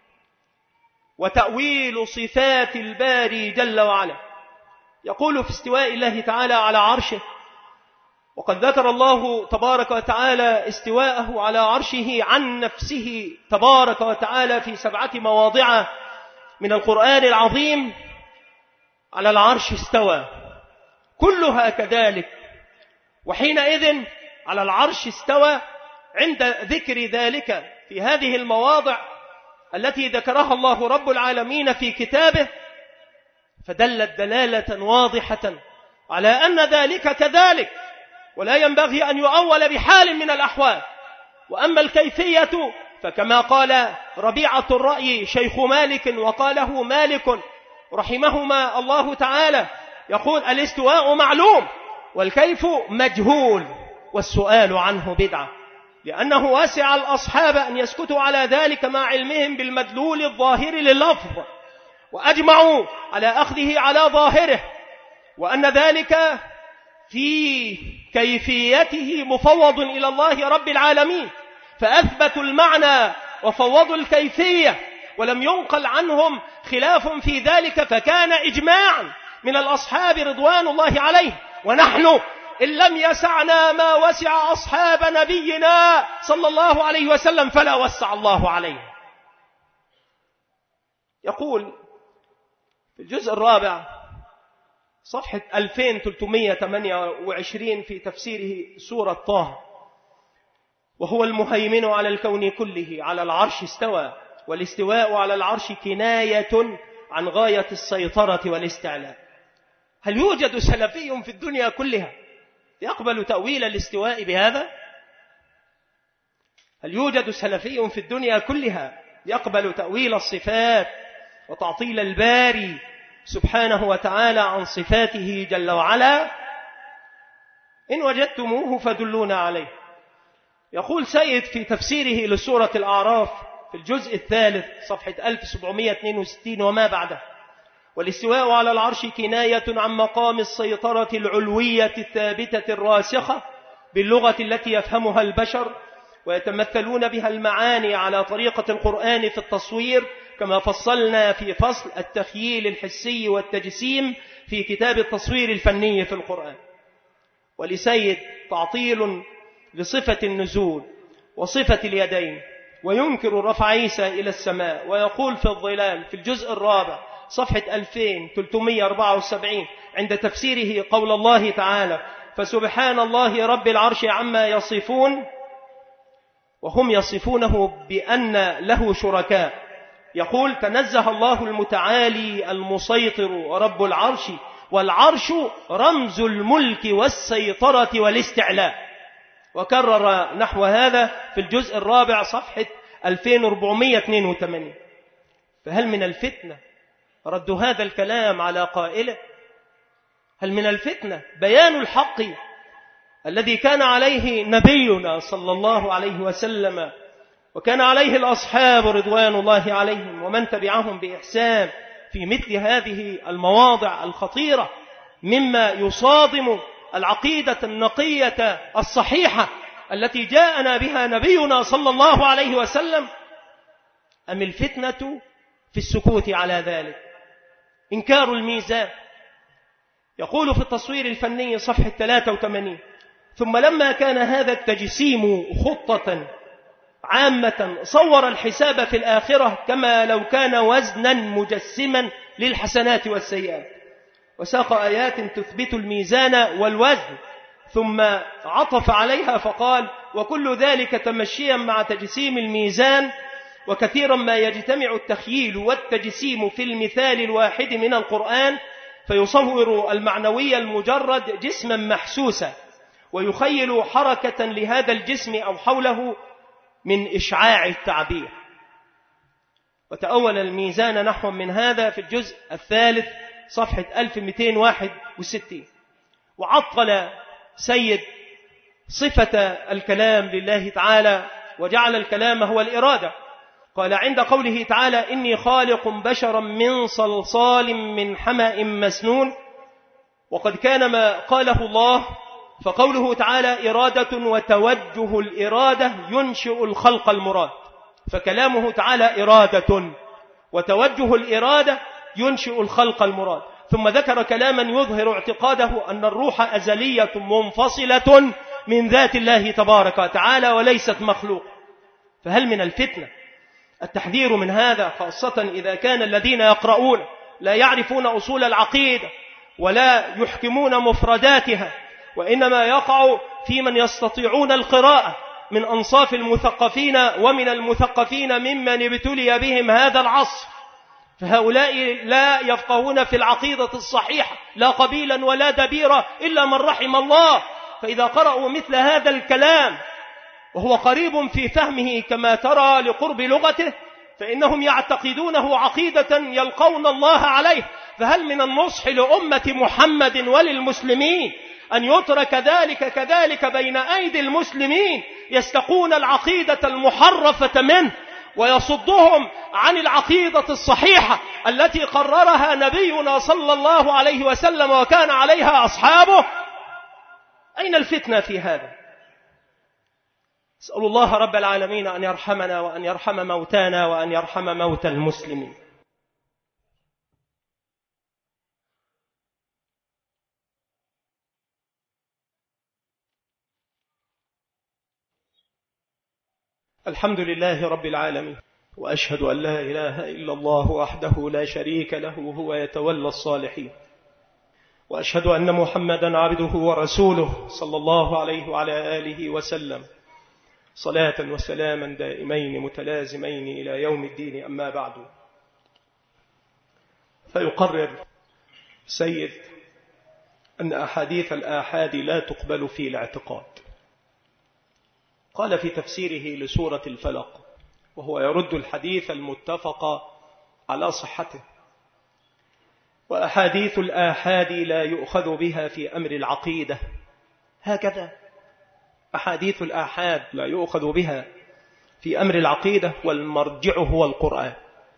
وتأويل صفات الباري جل وعلا. يقول في استواء الله تعالى على عرشه، وقد ذكر الله تبارك وتعالى استواءه على عرشه عن نفسه تبارك وتعالى في سبعة مواضع من القرآن العظيم. على العرش استوى، كلها كذلك. وحينئذ على العرش استوى عند ذكر ذلك في هذه المواضع التي ذكرها الله رب العالمين في كتابه، فدلت دلالة واضحة على أن ذلك كذلك، ولا ينبغي أن يؤول بحال من الأحوال. وأما الكيفية فكما قال ربيعة الرأي شيخ مالك وقاله مالك رحمهما الله تعالى، يقول الاستواء معلوم والكيف مجهول والسؤال عنه بدعة، لأنه واسع الأصحاب أن يسكتوا على ذلك مع علمهم بالمدلول الظاهر لللفظ، وأجمعوا على أخذه على ظاهره، وأن ذلك في كيفيته مفوض إلى الله رب العالمين، فأثبتوا المعنى وفوضوا الكيفية، ولم ينقل عنهم خلاف في ذلك، فكان إجماعا من الأصحاب رضوان الله عليه. ونحن إن لم يسعنا ما وسع أصحاب نبينا صلى الله عليه وسلم فلا وسع الله عليه. يقول في الجزء الرابع صفحة ألفين وثلاثمائة وثمانية وعشرين في تفسيره سورة طه: وهو المهيمن على الكون كله على العرش استوى، والاستواء على العرش كناية عن غاية السيطرة والاستعلاء. هل يوجد سلفي في الدنيا كلها يقبل تأويل الاستواء بهذا؟ هل يوجد سلفي في الدنيا كلها يقبل تأويل الصفات وتعطيل الباري سبحانه وتعالى عن صفاته جل وعلا؟ إن وجدتموه فدلونا عليه. يقول سيد في تفسيره لسورة الأعراف في الجزء الثالث صفحة ألف وسبعمائة واثنين وستين وما بعده: والاستواء على العرش كناية عن مقام السيطرة العلوية الثابتة الراسخة باللغة التي يفهمها البشر ويتمثلون بها المعاني على طريقة القرآن في التصوير، كما فصلنا في فصل التخييل الحسي والتجسيم في كتاب التصوير الفني في القرآن. ولسيد تعطيل لصفة النزول وصفة اليدين، وينكر رفع عيسى إلى السماء، ويقول في الظلال في الجزء الرابع صفحة ألفين وثلاثمائة وأربعة وسبعين عند تفسيره قول الله تعالى: فسبحان الله رب العرش عما يصفون، وهم يصفونه بأن له شركاء. يقول: تنزه الله المتعالي المسيطر رب العرش، والعرش رمز الملك والسيطرة والاستعلاء. وكرر نحو هذا في الجزء الرابع صفحة ألفين وأربعمائة واثنين وثمانين. فهل من الفتنة رد هذا الكلام على قائله؟ هل من الفتنة بيان الحق الذي كان عليه نبينا صلى الله عليه وسلم وكان عليه الأصحاب رضوان الله عليهم ومن تبعهم بإحسان في مثل هذه المواضع الخطيرة مما يصادم العقيدة النقية الصحيحة التي جاءنا بها نبينا صلى الله عليه وسلم؟ أم الفتنة في السكوت على ذلك؟ إنكار الميزان. يقول في التصوير الفني صفحة ثلاثة وثمانين: ثم لما كان هذا التجسيم خطة عامة صور الحساب في الآخرة كما لو كان وزنا مجسما للحسنات والسيئات، وساق آيات تثبت الميزان والوزن، ثم عطف عليها فقال: وكل ذلك تمشيا مع تجسيم الميزان. وكثيرا ما يجتمع التخييل والتجسيم في المثال الواحد من القرآن، فيصور المعنوي المجرد جسما محسوسا، ويخيل حركة لهذا الجسم أو حوله من إشعاع التعبير. وتأول الميزان نحو من هذا في الجزء الثالث صفحة ألف ومئتين وواحد وستين. وعطل سيد صفة الكلام لله تعالى وجعل الكلام هو الإرادة. قال عند قوله تعالى إني خالق بشرا من صلصال من حمأ مسنون، وقد كان ما قاله الله، فقوله تعالى إرادة وتوجه الإرادة ينشئ الخلق المراد، فكلامه تعالى إرادة وتوجه الإرادة ينشئ الخلق المراد. ثم ذكر كلاما يظهر اعتقاده أن الروح أزلية منفصلة من ذات الله تبارك وتعالى وليست مخلوق. فهل من الفتنة التحذير من هذا، خاصة إذا كان الذين يقرؤون لا يعرفون أصول العقيدة ولا يحكمون مفرداتها، وإنما يقع في من يستطيعون القراءة من أنصاف المثقفين ومن المثقفين ممن ابتلي بهم هذا العصر. فهؤلاء لا يفقهون في العقيدة الصحيحة لا قبيلا ولا دبيرا إلا من رحم الله. فإذا قرأوا مثل هذا الكلام وهو قريب في فهمه كما ترى لقرب لغته، فإنهم يعتقدونه عقيدة يلقون الله عليه. فهل من النصح لأمة محمد وللمسلمين أن يترك ذلك كذلك بين أيدي المسلمين يستقون العقيدة المحرفة منه ويصدهم عن العقيدة الصحيحة التي قررها نبينا صلى الله عليه وسلم وكان عليها أصحابه؟ أين الفتنة في هذا؟ أسأل الله رب العالمين أن يرحمنا وأن يرحم موتانا وأن يرحم موتى المسلمين. الحمد لله رب العالمين، وأشهد أن لا إله إلا الله وحده لا شريك له وهو يتولى الصالحين، وأشهد أن محمدا عبده ورسوله صلى الله عليه وعلى آله وسلم، صلاة وسلاما دائمين متلازمين إلى يوم الدين. أما بعد، فيقرر سيد أن أحاديث الآحاد لا تقبل في الاعتقاد. قال في تفسيره لسورة الفلق وهو يرد الحديث المتفق على صحته: وأحاديث الآحاد لا يؤخذ بها في أمر العقيدة. هكذا أحاديث الآحاد لا يؤخذ بها في أمر العقيدة، والمرجع هو القرآن.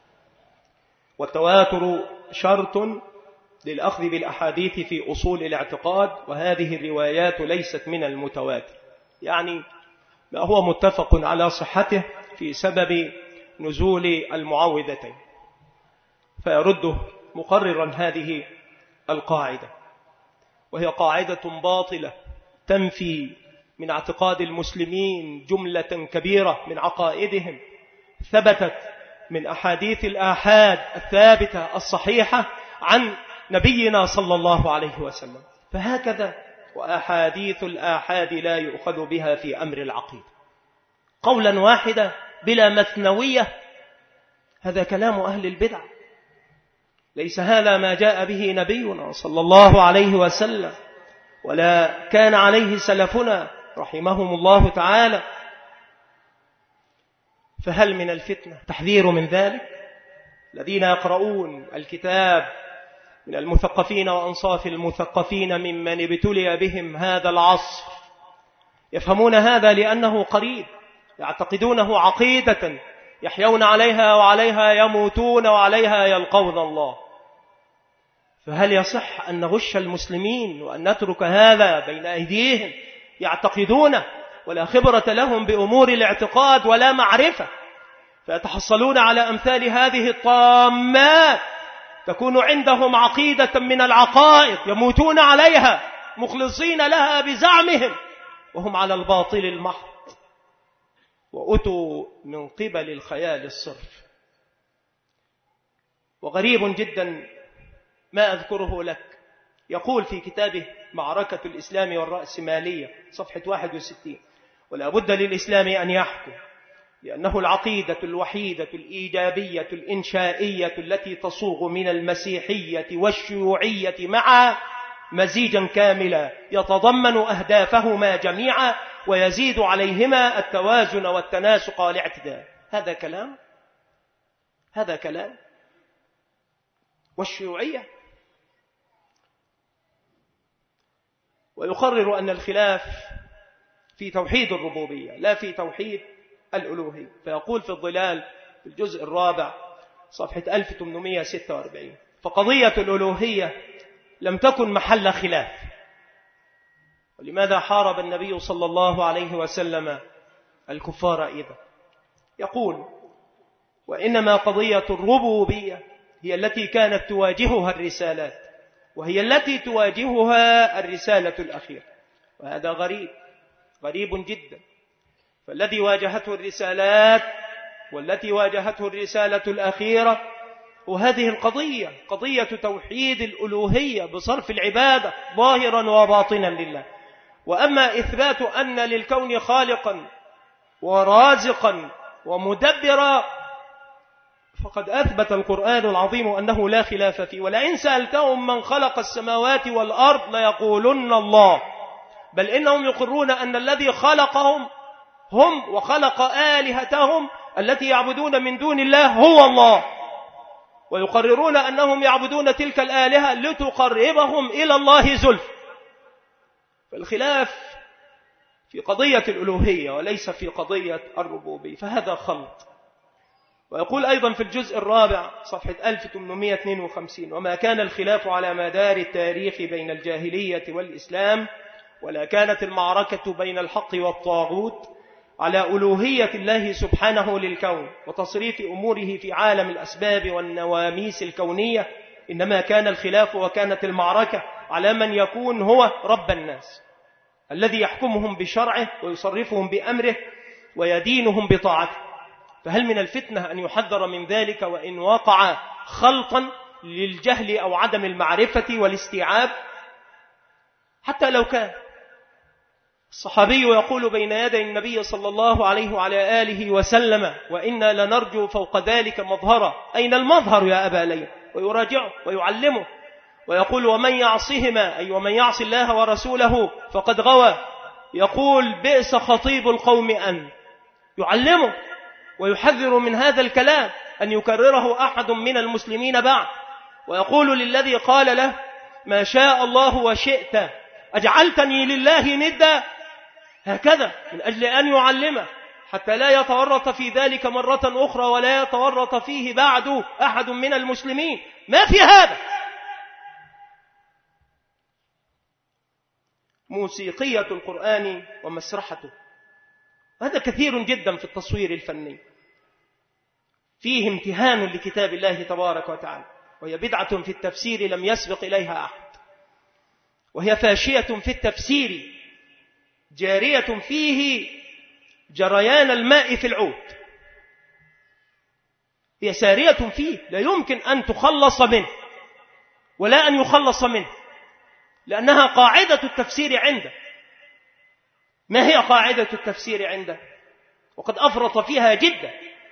والتواتر شرط للأخذ بالأحاديث في أصول الاعتقاد، وهذه الروايات ليست من المتواتر، يعني ما هو متفق على صحته في سبب نزول المعوذتين. فيرده مقررا هذه القاعدة، وهي قاعدة باطلة تنفي من اعتقاد المسلمين جملة كبيرة من عقائدهم ثبتت من أحاديث الآحاد الثابتة الصحيحة عن نبينا صلى الله عليه وسلم. فهكذا وأحاديث الآحاد لا يؤخذ بها في أمر العقيدة قولا واحدا بلا مثنوية. هذا كلام أهل البدع، ليس هذا ما جاء به نبينا صلى الله عليه وسلم ولا كان عليه سلفنا رحمهم الله تعالى. فهل من الفتنة تحذير من ذلك؟ الذين يقرؤون الكتاب من المثقفين وأنصاف المثقفين ممن ابتلي بهم هذا العصر يفهمون هذا لأنه قريب، يعتقدونه عقيدة يحيون عليها وعليها يموتون وعليها يلقون الله. فهل يصح أن نغش المسلمين وأن نترك هذا بين أيديهم يعتقدونه ولا خبرة لهم بأمور الاعتقاد ولا معرفة، فيتحصلون على أمثال هذه الطامات تكون عندهم عقيدة من العقائد يموتون عليها مخلصين لها بزعمهم وهم على الباطل المحض، وأتوا من قبل الخيال الصرف. وغريب جدا ما أذكره لك، يقول في كتابه معركة الإسلام والرأسمالية صفحة واحد وستين: ولا بد للإسلام أن يحكم لأنه العقيدة الوحيدة الإيجابية الإنشائية التي تصوغ من المسيحية والشيوعية معا مزيجا كاملا يتضمن أهدافهما جميعا ويزيد عليهما التوازن والتناسق والاعتدال. هذا كلام هذا كلام والشيوعية. ويقرر أن الخلاف في توحيد الربوبية لا في توحيد الألوهية، فيقول في الظلال في الجزء الرابع صفحة ألف وثمانمائة وستة وأربعين: فقضية الألوهية لم تكن محل خلاف. ولماذا حارب النبي صلى الله عليه وسلم الكفار إذا؟ يقول: وإنما قضية الربوبية هي التي كانت تواجهها الرسالات، وهي التي تواجهها الرسالة الأخيرة. وهذا غريب غريب جدا. فالذي واجهته الرسالات والتي واجهته الرسالة الأخيرة وهذه القضية قضية توحيد الألوهية بصرف العبادة ظاهرا وباطنا لله. وأما إثبات أن للكون خالقا ورازقا ومدبرا فقد أثبت القرآن العظيم أنه لا خلاف فيه. ولئن سألتهم من خلق السماوات والأرض ليقولن الله، بل إنهم يقرون أن الذي خلقهم هم وخلق آلهتهم التي يعبدون من دون الله هو الله، ويقررون أنهم يعبدون تلك الآلهة لتقربهم إلى الله زلف. فالخلاف في قضية الألوهية وليس في قضية الربوبية، فهذا خلط. ويقول أيضا في الجزء الرابع صفحة ألف وثمانمائة واثنين وخمسين: وما كان الخلاف على مدار التاريخ بين الجاهلية والإسلام، ولا كانت المعركة بين الحق والطاغوت على ألوهية الله سبحانه للكون وتصريف أموره في عالم الأسباب والنواميس الكونية، إنما كان الخلاف وكانت المعركة على من يكون هو رب الناس الذي يحكمهم بشرعه ويصرفهم بأمره ويدينهم بطاعته. فهل من الفتنة أن يحذر من ذلك وإن وقع خلطا للجهل أو عدم المعرفة والاستيعاب؟ حتى لو كان الصحابي يقول بين يدي النبي صلى الله عليه وعلى آله وسلم: وإنا لنرجو فوق ذلك مظهرا. أين المظهر يا أبا ليلى؟ ويراجعه ويعلمه ويقول: ومن يعصهما أي ومن يعصي الله ورسوله فقد غوى. يقول: بئس خطيب القوم أن. يعلمه ويحذر من هذا الكلام أن يكرره أحد من المسلمين بعد. ويقول للذي قال له: ما شاء الله وشئت أجعلتني لله ندا، هكذا من أجل أن يعلمه حتى لا يتورط في ذلك مرة أخرى ولا يتورط فيه بعد أحد من المسلمين. ما في هذا. موسيقية القرآن ومسرحته، هذا كثير جدا في التصوير الفني، فيه امتهان لكتاب الله تبارك وتعالى، وهي بدعة في التفسير لم يسبق إليها أحد، وهي فاشية في التفسير جارية فيه جريان الماء في العود، هي سارية فيه لا يمكن أن تخلص منه ولا أن يخلص منه، لأنها قاعدة التفسير عنده. ما هي قاعدة التفسير عنده؟ وقد أفرط فيها جدا.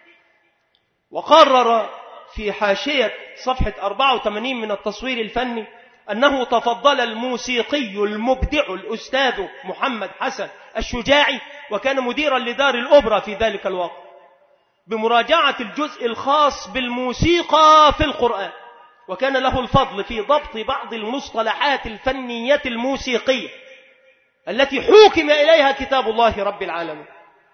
وقرر في حاشية صفحة أربعة وثمانين من التصوير الفني أنه تفضل الموسيقي المبدع الأستاذ محمد حسن الشجاعي، وكان مديرا لدار الأوبرا في ذلك الوقت، بمراجعة الجزء الخاص بالموسيقى في القرآن، وكان له الفضل في ضبط بعض المصطلحات الفنية الموسيقية التي حوكم إليها كتاب الله رب العالمين.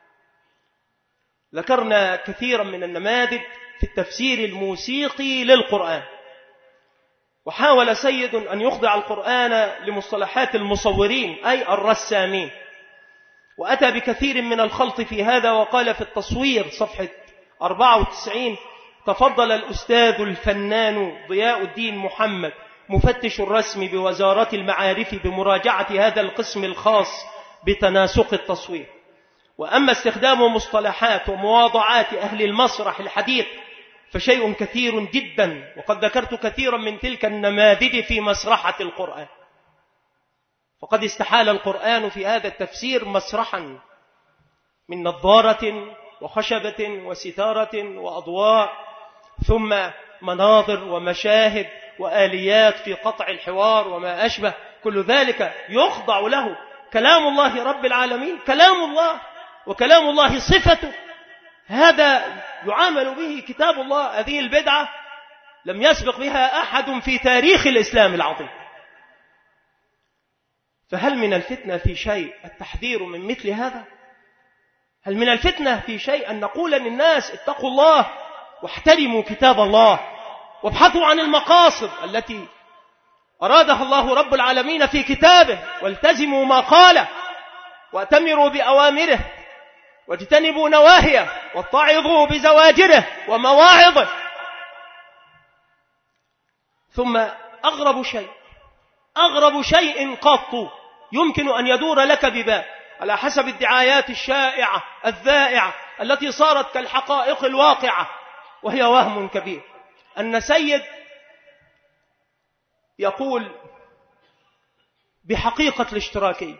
ذكرنا كثيرا من النماذج في التفسير الموسيقي للقرآن، وحاول سيد أن يخضع القرآن لمصطلحات المصورين أي الرسامين، وأتى بكثير من الخلط في هذا. وقال في التصوير صفحة أربعة وتسعين: تفضل الأستاذ الفنان ضياء الدين محمد مفتش الرسم بوزارة المعارف بمراجعة هذا القسم الخاص بتناسق التصوير. وأما استخدام مصطلحات ومواضعات أهل المسرح الحديث فشيء كثير جدا، وقد ذكرت كثيرا من تلك النماذج في مسرحة القرآن. فقد استحال القرآن في هذا التفسير مسرحا من نظارة وخشبة وستارة وأضواء، ثم مناظر ومشاهد وآليات في قطع الحوار وما أشبه، كل ذلك يخضع له. كلام الله رب العالمين كلام الله، وكلام الله صفته، هذا يعامل به كتاب الله. هذه البدعة لم يسبق بها أحد في تاريخ الإسلام العظيم. فهل من الفتنة في شيء التحذير من مثل هذا؟ هل من الفتنة في شيء أن نقول للناس اتقوا الله واحترموا كتاب الله وابحثوا عن المقاصد التي أرادها الله رب العالمين في كتابه، والتزموا ما قاله وأتمروا بأوامره واجتنبوا نواهيه واتعظوا بزواجره ومواعظه. ثم أغرب شيء أغرب شيء قط يمكن أن يدور لك ببال على حسب الدعايات الشائعة الذائعة التي صارت كالحقائق الواقعة، وهي وهم كبير، أن سيد يقول بحقيقة الاشتراكية،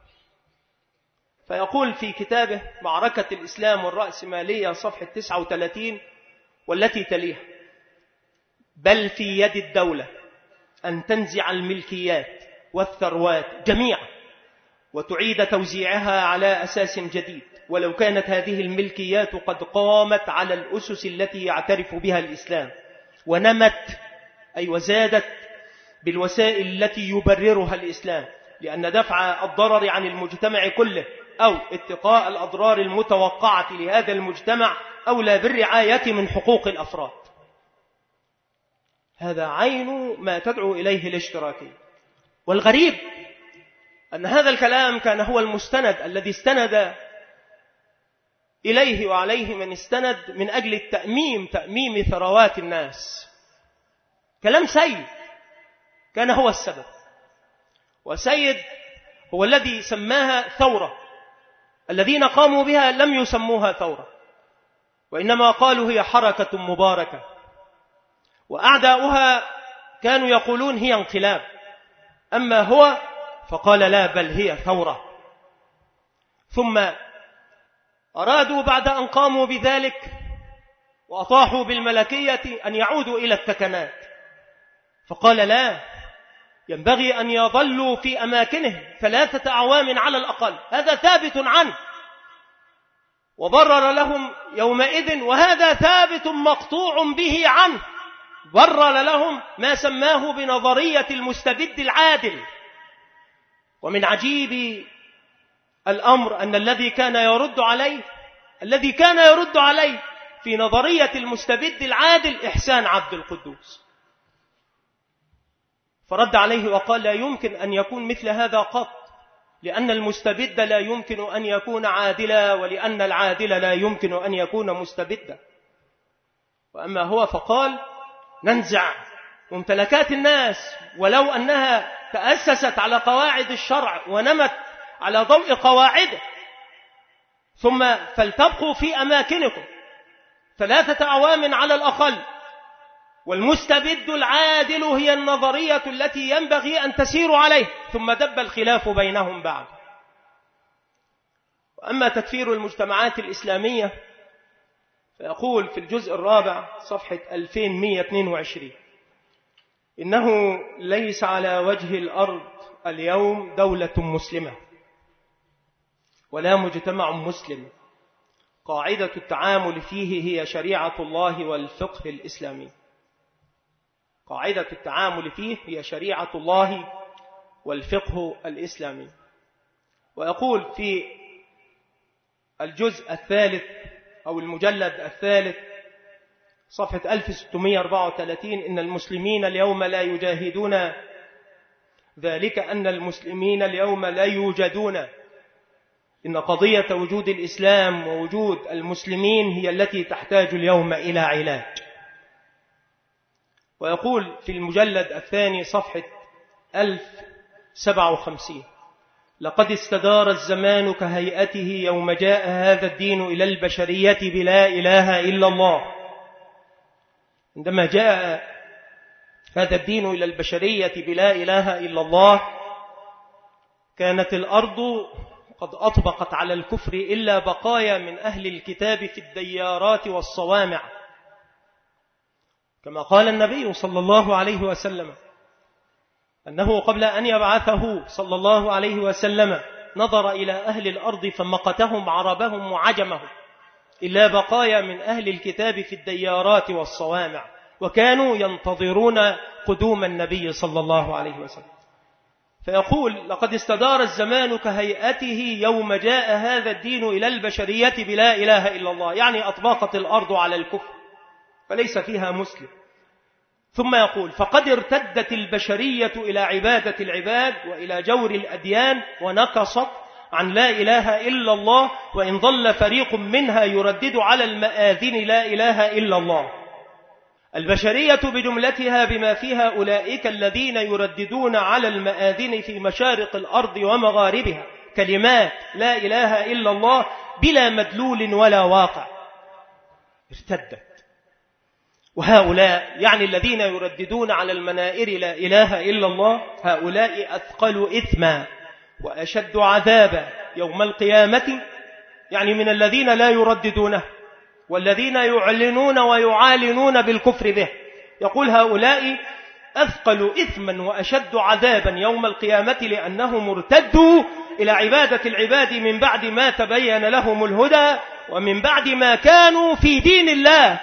فيقول في كتابه معركة الإسلام والرأسمالية صفحة تسعة وثلاثين والتي تليها: بل في يد الدولة أن تنزع الملكيات والثروات جميعا وتعيد توزيعها على أساس جديد، ولو كانت هذه الملكيات قد قامت على الأسس التي يعترف بها الإسلام، ونمت أي وزادت بالوسائل التي يبررها الإسلام، لأن دفع الضرر عن المجتمع كله أو اتقاء الأضرار المتوقعة لهذا المجتمع أولى بالرعاية من حقوق الأفراد. هذا عين ما تدعو إليه الاشتراكية. والغريب أن هذا الكلام كان هو المستند الذي استند إليه وعليه من استند من أجل التأميم تأميم ثروات الناس. كلام سيد كان هو السبب، وسيد هو الذي سماها ثورة. الذين قاموا بها لم يسموها ثورة، وإنما قالوا هي حركة مباركة، وأعداؤها كانوا يقولون هي انقلاب، أما هو فقال لا، بل هي ثورة. ثم أرادوا بعد أن قاموا بذلك وأطاحوا بالملكية أن يعودوا إلى التكنات، فقال لا، ينبغي أن يظلوا في أماكنهم ثلاثة أعوام على الأقل، هذا ثابت عنه، وبرر لهم يومئذ، وهذا ثابت مقطوع به عنه، برر لهم ما سماه بنظرية المستبد العادل. ومن عجيب الأمر أن الذي كان يرد عليه الذي كان يرد عليه في نظرية المستبد العادل إحسان عبد القدوس، فرد عليه وقال لا يمكن أن يكون مثل هذا قط، لأن المستبد لا يمكن أن يكون عادلا، ولأن العادل لا يمكن أن يكون مستبدا. وأما هو فقال ننزع ممتلكات الناس ولو أنها تأسست على قواعد الشرع ونمت على ضوء قواعده، ثم فلتبقوا في أماكنكم ثلاثة أعوام على الأقل، والمستبد العادل هي النظرية التي ينبغي أن تسير عليه، ثم دب الخلاف بينهم بعد. وأما تكفير المجتمعات الإسلامية فيقول في الجزء الرابع صفحة ألفين ومئة واثنين وعشرين: إنه ليس على وجه الأرض اليوم دولة مسلمة ولا مجتمع مسلم قاعدة التعامل فيه هي شريعة الله والفقه الإسلامي. قاعدة التعامل فيه هي شريعة الله والفقه الإسلامي. ويقول في الجزء الثالث أو المجلد الثالث صفحة ألف وستمئة وأربعة وثلاثين: إن المسلمين اليوم لا يجاهدون، ذلك أن المسلمين اليوم لا يوجدون، إن قضية وجود الإسلام ووجود المسلمين هي التي تحتاج اليوم إلى علاج. ويقول في المجلد الثاني صفحة ألف وسبعة وخمسين: لقد استدار الزمان كهيئته يوم جاء هذا الدين إلى البشرية بلا إله إلا الله. عندما جاء هذا الدين إلى البشرية بلا إله إلا الله كانت الأرض قد أطبقت على الكفر إلا بقايا من أهل الكتاب في الديارات والصوامع، كما قال النبي صلى الله عليه وسلم أنه قبل أن يبعثه صلى الله عليه وسلم نظر إلى أهل الأرض فمقتهم عربهم وعجمهم إلا بقايا من أهل الكتاب في الديارات والصوامع، وكانوا ينتظرون قدوم النبي صلى الله عليه وسلم. فيقول لقد استدار الزمان كهيئته يوم جاء هذا الدين إلى البشرية بلا إله إلا الله، يعني أطبقت الأرض على الكفر فليس فيها مسلم. ثم يقول فقد ارتدت البشرية إلى عبادة العباد وإلى جور الأديان ونكصت عن لا إله إلا الله، وإن ظل فريق منها يردد على المآذن لا إله إلا الله. البشرية بجملتها بما فيها أولئك الذين يرددون على المآذن في مشارق الأرض ومغاربها كلمات لا إله إلا الله بلا مدلول ولا واقع، ارتدت. وهؤلاء يعني الذين يرددون على المنائر لا إله إلا الله هؤلاء أثقل إثما وأشد عذابا يوم القيامة، يعني من الذين لا يرددونه والذين يعلنون ويعالنون بالكفر به. يقول هؤلاء أثقل إثما وأشد عذابا يوم القيامة لأنهم ارتدوا إلى عبادة العباد من بعد ما تبين لهم الهدى ومن بعد ما كانوا في دين الله،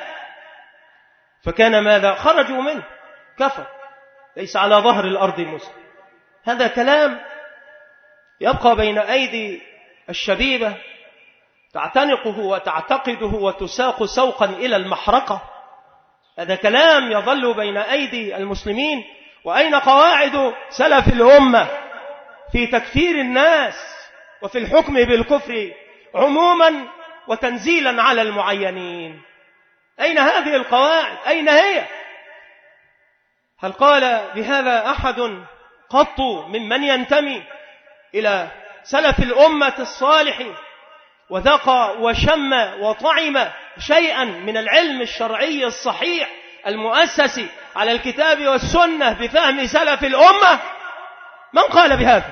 فكان ماذا؟ خرجوا منه، كفر، ليس على ظهر الأرض مسلم. هذا كلام يبقى بين أيدي الشبيبة تعتنقه وتعتقده وتساق سوقا إلى المحرقة. هذا كلام يظل بين أيدي المسلمين. وأين قواعد سلف الأمة في تكفير الناس وفي الحكم بالكفر عموما وتنزيلا على المعينين؟ أين هذه القواعد؟ أين هي؟ هل قال بهذا أحد قط ممن ينتمي إلى سلف الأمة الصالحين وذاق وشم وطعم شيئا من العلم الشرعي الصحيح المؤسس على الكتاب والسنة بفهم سلف الأمة؟ من قال بهذا؟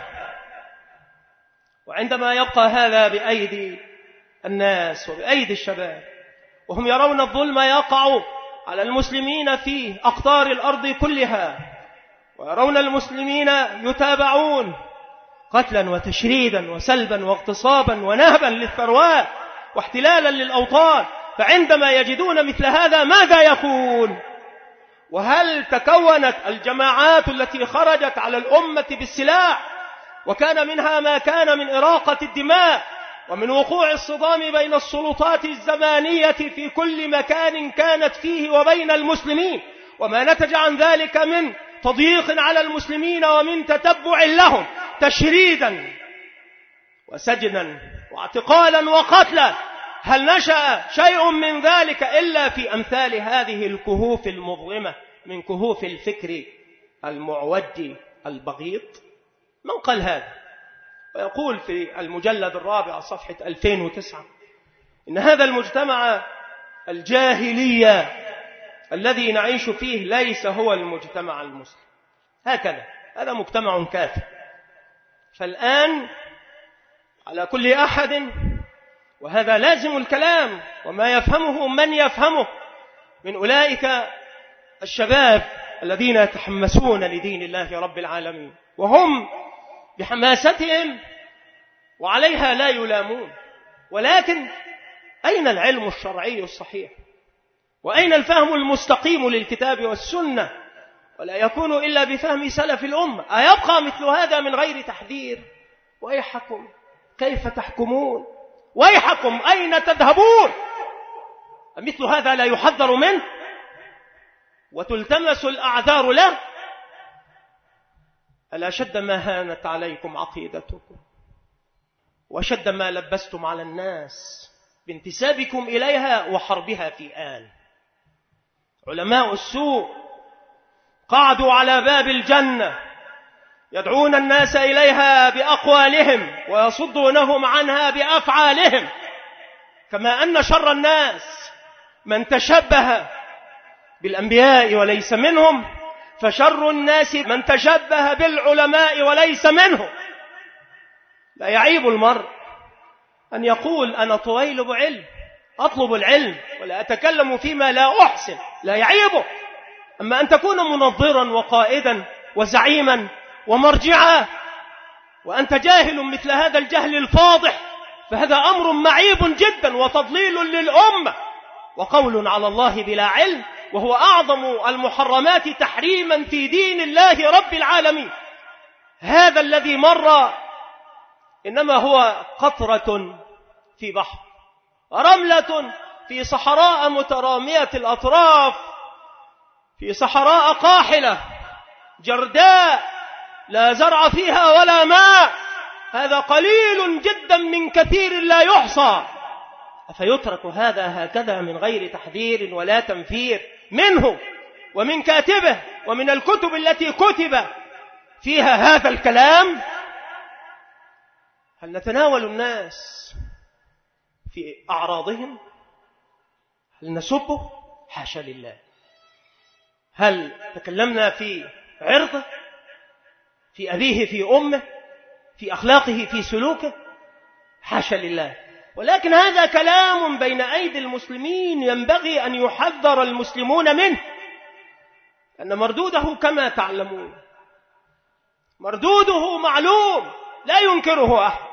وعندما يبقى هذا بأيدي الناس وبأيدي الشباب وهم يرون الظلم يقع على المسلمين في أقطار الأرض كلها، ويرون المسلمين يتابعون قتلا وتشريدا وسلبا واغتصابا ونهبا للثروات واحتلالا للأوطان، فعندما يجدون مثل هذا ماذا يكون؟ وهل تكونت الجماعات التي خرجت على الأمة بالسلاح وكان منها ما كان من إراقة الدماء ومن وقوع الصدام بين السلطات الزمانية في كل مكان كانت فيه وبين المسلمين، وما نتج عن ذلك من تضييق على المسلمين ومن تتبع لهم تشريدا وسجنا واعتقالا وقتلا؟ هل نشأ شيء من ذلك إلا في أمثال هذه الكهوف المظلمة من كهوف الفكر المعوج البغيض؟ من قال هذا؟ ويقول في المجلد الرابع صفحة ألفين وتسعة إن هذا المجتمع الجاهلية الذي نعيش فيه ليس هو المجتمع المسلم. هكذا، هذا مجتمع كافر. فالآن على كل أحد، وهذا لازم الكلام وما يفهمه من يفهمه من أولئك الشباب الذين يتحمسون لدين الله رب العالمين وهم بحماستهم وعليها لا يلامون، ولكن أين العلم الشرعي الصحيح؟ وأين الفهم المستقيم للكتاب والسنة؟ ولا يكون إلا بفهم سلف الأمة. أيبقى مثل هذا من غير تحذير؟ ويحكم كيف تحكمون؟ ويحكم أين تذهبون؟ مثل هذا لا يحذر منه وتلتمس الأعذار له؟ ألا شد ما هانت عليكم عقيدتكم وشد ما لبستم على الناس بانتسابكم إليها وحربها في آن. علماء السوء قعدوا على باب الجنة يدعون الناس إليها بأقوالهم ويصدونهم عنها بأفعالهم، كما أن شر الناس من تشبه بالأنبياء وليس منهم، فشر الناس من تشبه بالعلماء وليس منهم. لا يعيب المرء أن يقول أنا طويل بعلم، أطلب العلم ولا أتكلم فيما لا أحسن، لا يعيبه. أما أن تكون منظرا وقائدا وزعيما ومرجعا وأنت جاهل مثل هذا الجهل الفاضح، فهذا أمر معيب جدا وتضليل للأمة وقول على الله بلا علم، وهو أعظم المحرمات تحريما في دين الله رب العالمين. هذا الذي مر إنما هو قطرة في بحر، رملة في صحراء مترامية الأطراف، في صحراء قاحلة جرداء لا زرع فيها ولا ماء. هذا قليل جدا من كثير لا يحصى، أفيترك هذا هكذا من غير تحذير ولا تنفير منه ومن كاتبه ومن الكتب التي كتب فيها هذا الكلام؟ هل نتناول الناس في أعراضهم؟ هل نسبه؟ حاشا لله. هل تكلمنا في عرضه، في أبيه، في أمه، في أخلاقه، في سلوكه؟ حاشا لله. ولكن هذا كلام بين أيدي المسلمين ينبغي أن يحذر المسلمون منه، أن مردوده كما تعلمون مردوده معلوم لا ينكره أحد.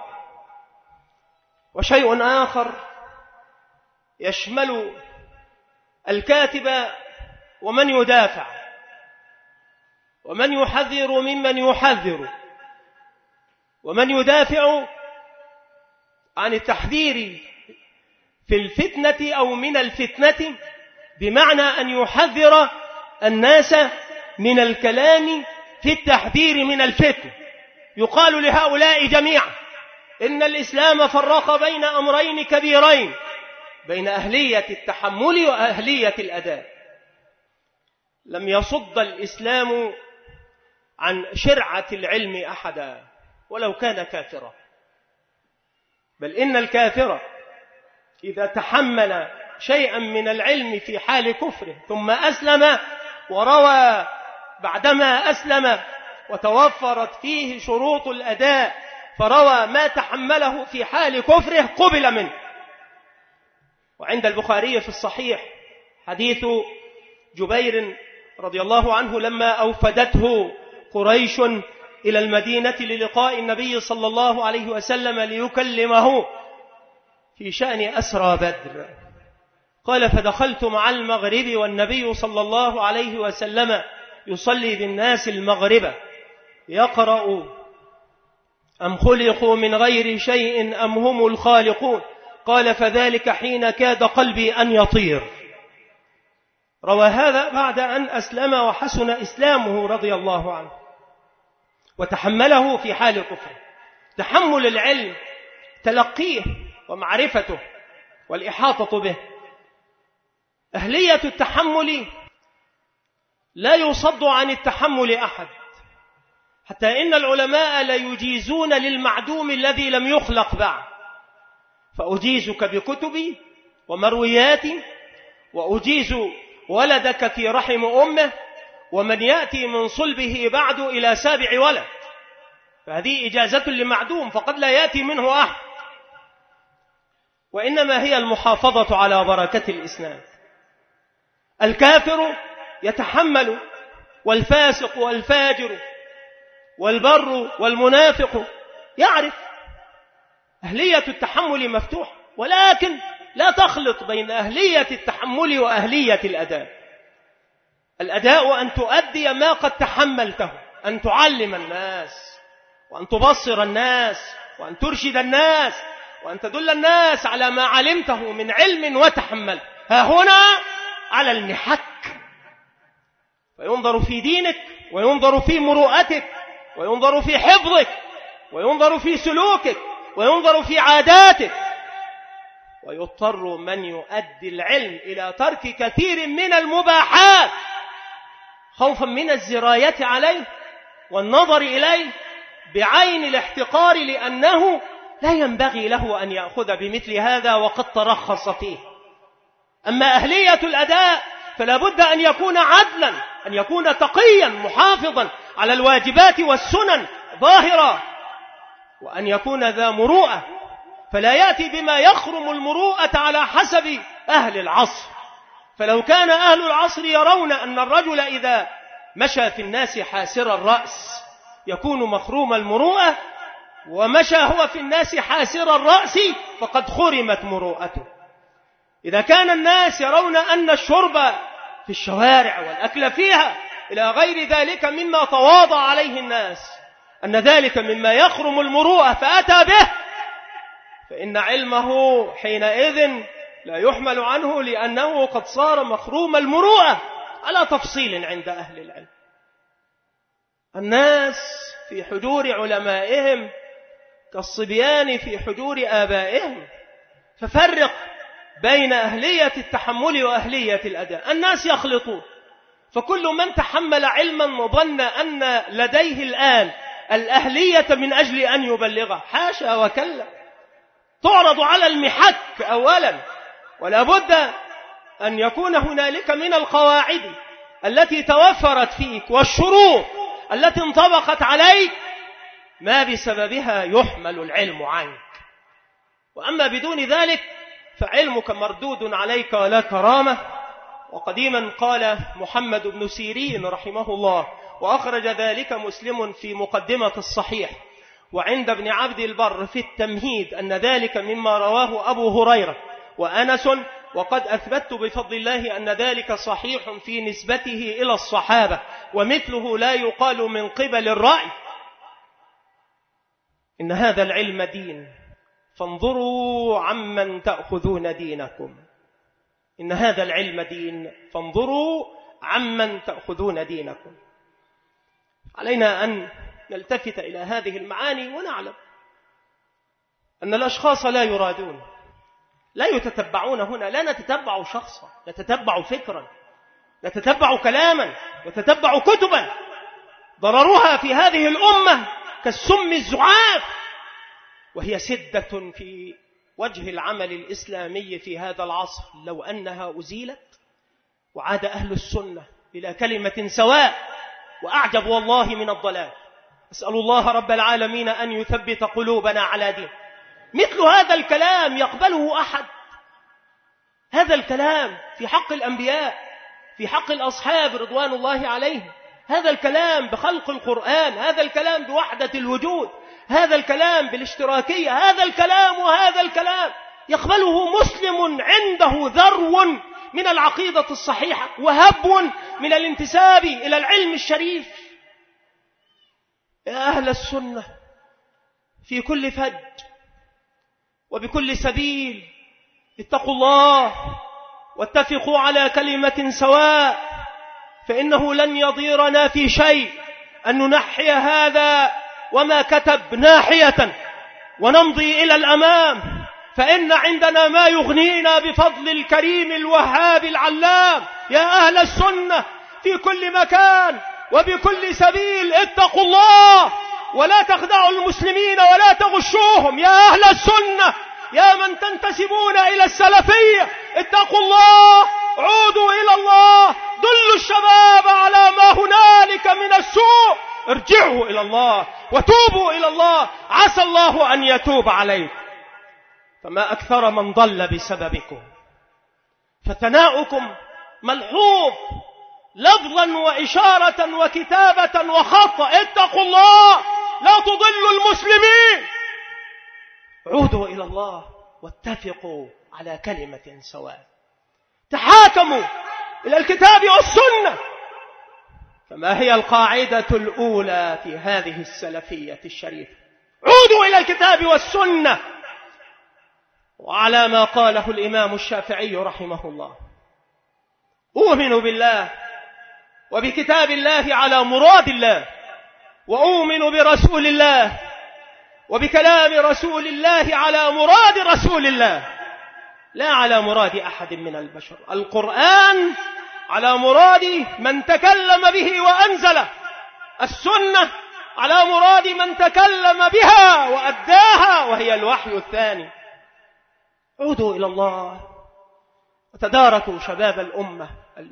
وشيء آخر يشمل الكاتب ومن يدافع ومن يحذر ممن يحذر ومن يدافع عن التحذير في الفتنة أو من الفتنة، بمعنى أن يحذر الناس من الكلام في التحذير من الفتنة. يقال لهؤلاء جميعا إن الإسلام فرق بين أمرين كبيرين، بين أهلية التحمل وأهلية الأداء. لم يصد الإسلام عن شرعة العلم أحدا ولو كان كافرا، بل إن الكافر إذا تحمل شيئا من العلم في حال كفره ثم أسلم وروى بعدما أسلم وتوفرت فيه شروط الأداء فروى ما تحمله في حال كفره قبل منه. وعند البخاري في الصحيح حديث جبير رضي الله عنه لما أوفدته قريش إلى المدينة للقاء النبي صلى الله عليه وسلم ليكلمه في شأن أسرى بدر، قال فدخلت مع المغرب والنبي صلى الله عليه وسلم يصلي بالناس المغرب يقرأ أم خلقوا من غير شيء أم هم الخالقون، قال فذلك حين كاد قلبي أن يطير. روى هذا بعد أن أسلم وحسن إسلامه رضي الله عنه وتحمله في حال الكفر. تحمل العلم تلقيه ومعرفته والإحاطة به. أهلية التحمل لا يصد عن التحمل أحد، حتى إن العلماء لا يجيزون للمعدوم الذي لم يخلق بعد، فأجيزك بكتبي ومروياتي وأجيز ولدك في رحم أمه ومن يأتي من صلبه بعد إلى سابع ولد، فهذه إجازة لمعدوم فقد لا يأتي منه أحد. وإنما هي المحافظة على بركة الإسلام. الكافر يتحمل، والفاسق والفاجر والبر والمنافق يعرف. أهلية التحمل مفتوح، ولكن لا تخلط بين أهلية التحمل وأهلية الأداء. الأداء أن تؤدي ما قد تحملته، أن تعلم الناس وأن تبصر الناس وأن ترشد الناس وأن تدل الناس على ما علمته من علم وتحمل. ها هنا على المحك، فينظر في دينك وينظر في مروءتك وينظر في حفظك وينظر في سلوكك وينظر في عاداتك، ويضطر من يؤدي العلم إلى ترك كثير من المباحات خوفا من الزراية عليه والنظر إليه بعين الاحتقار، لأنه لا ينبغي له أن يأخذ بمثل هذا وقد ترخص فيه. أما أهلية الأداء فلا بد أن يكون عدلا، أن يكون تقيا محافظا على الواجبات والسنن ظاهرة، وأن يكون ذا مروءة، فلا يأتي بما يخرم المروءة على حسب أهل العصر. فلو كان أهل العصر يرون أن الرجل إذا مشى في الناس حاسر الرأس يكون مخروم المروءة، ومشى هو في الناس حاسر الرأس فقد خرمت مروءته. إذا كان الناس يرون أن الشرب في الشوارع والأكل فيها إلى غير ذلك مما تواضع عليه الناس أن ذلك مما يخرم المروءة فأتى به، فإن علمه حينئذ لا يحمل عنه، لأنه قد صار مخروم المروءة على تفصيل عند أهل العلم. الناس في حجور علمائهم كالصبيان في حجور آبائهم، ففرق بين أهلية التحمل وأهلية الأداء. الناس يخلطون، فكل من تحمل علما ظن أن لديه الآن الأهلية من أجل أن يبلغه، حاشا وكلا، تعرض على المحك أولا، ولا بد أن يكون هنالك من القواعد التي توفرت فيك والشروط التي انطبقت عليك ما بسببها يحمل العلم عنك. وأما بدون ذلك فعلمك مردود عليك ولا كرامة. وقديما قال محمد بن سيرين رحمه الله، وأخرج ذلك مسلم في مقدمة الصحيح، وعند ابن عبد البر في التمهيد، أن ذلك مما رواه أبو هريرة وأنس، وقد أثبت بفضل الله أن ذلك صحيح في نسبته إلى الصحابة، ومثله لا يقال من قبل الرأي. إن هذا العلم دين، فانظروا عمن تأخذون دينكم. إن هذا العلم دين، فانظروا عمن تأخذون دينكم. علينا أن نلتفت إلى هذه المعاني ونعلم أن الأشخاص لا يرادون، لا يتتبعون هنا، لا نتتبع شخصا، نتتبع فكرا، نتتبع كلاما، نتتبع كتبا ضررها في هذه الأمة كالسم الزعاف، وهي سدة في وجه العمل الإسلامي في هذا العصر. لو أنها أزيلت وعاد أهل السنة إلى كلمة سواء، وأعجب والله من الضلال. أسأل الله رب العالمين أن يثبت قلوبنا على دين. مثل هذا الكلام يقبله أحد؟ هذا الكلام في حق الأنبياء، في حق الأصحاب رضوان الله عليهم، هذا الكلام بخلق القرآن، هذا الكلام بوحدة الوجود، هذا الكلام بالاشتراكية، هذا الكلام وهذا الكلام يقبله مسلم عنده ذرو من العقيدة الصحيحة وهبو من الانتساب إلى العلم الشريف. يا أهل السنة في كل فج وبكل سبيل اتقوا الله واتفقوا على كلمة سواء، فإنه لن يضيرنا في شيء أن ننحي هذا وما كتب ناحية ونمضي إلى الأمام، فإن عندنا ما يغنينا بفضل الكريم الوهاب العلام. يا أهل السنة في كل مكان وبكل سبيل اتقوا الله ولا تخدعوا المسلمين ولا تغشوهم. يا أهل السنة، يا من تنتسبون إلى السلفية، اتقوا الله، عودوا إلى الله، دلوا الشباب على ما هنالك من السوء، ارجعوا إلى الله وتوبوا إلى الله، عسى الله أن يتوب عليكم. فما أكثر من ضل بسببكم، فثناؤكم ملحوظ لفظا وإشارة وكتابة وخطا. اتقوا الله لا تضلوا المسلمين، عودوا إلى الله واتفقوا على كلمة سواء، تحاكموا إلى الكتاب والسنة. فما هي القاعدة الأولى في هذه السلفية الشريفة؟ عودوا إلى الكتاب والسنة، وعلى ما قاله الإمام الشافعي رحمه الله: أؤمن بالله وبكتاب الله على مراد الله، وأؤمن برسول الله وبكلام رسول الله على مراد رسول الله، لا على مراد أحد من البشر. القرآن على مراد من تكلم به وأنزله، السنة على مراد من تكلم بها وأداها، وهي الوحي الثاني. عودوا إلى الله وتداركوا شباب الأمة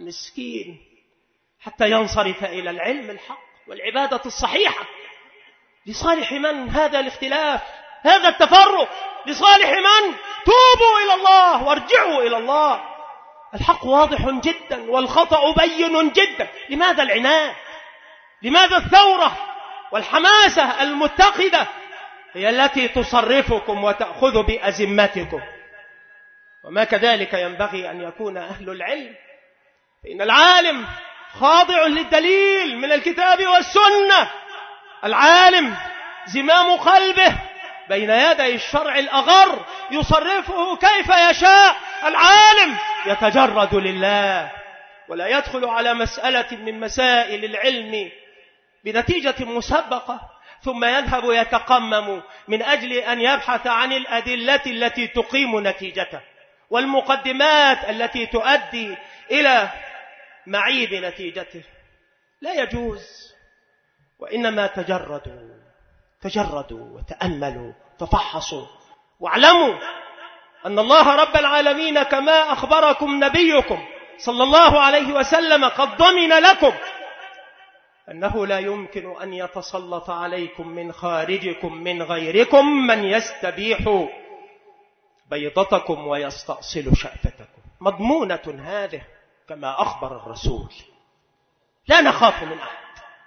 المسكين حتى ينصرف إلى العلم الحق والعبادة الصحيحة. لصالح من هذا الاختلاف، هذا التفرق؟ لصالح من؟ توبوا إلى الله وارجعوا إلى الله. الحق واضح جدا والخطأ بين جدا. لماذا العناد؟ لماذا الثورة والحماسة المتقدة هي التي تصرفكم وتأخذ بأزمتكم؟ وما كذلك ينبغي أن يكون أهل العلم، فإن العالم خاضع للدليل من الكتاب والسنة. العالم زمام قلبه بين يدي الشرع الأغر يصرفه كيف يشاء. العالم يتجرد لله ولا يدخل على مسألة من مسائل العلم بنتيجة مسبقة ثم يذهب يتقمم من أجل أن يبحث عن الأدلة التي تقيم نتيجته والمقدمات التي تؤدي إلى معيب نتيجته. لا يجوز. وإنما تجردوا تجردوا وتأملوا تفحصوا واعلموا أن الله رب العالمين كما أخبركم نبيكم صلى الله عليه وسلم قد ضمن لكم أنه لا يمكن أن يتسلط عليكم من خارجكم من غيركم من يستبيح بيضتكم ويستأصل شأفتكم. مضمونة هذه كما أخبر الرسول. لا نخاف من أحد،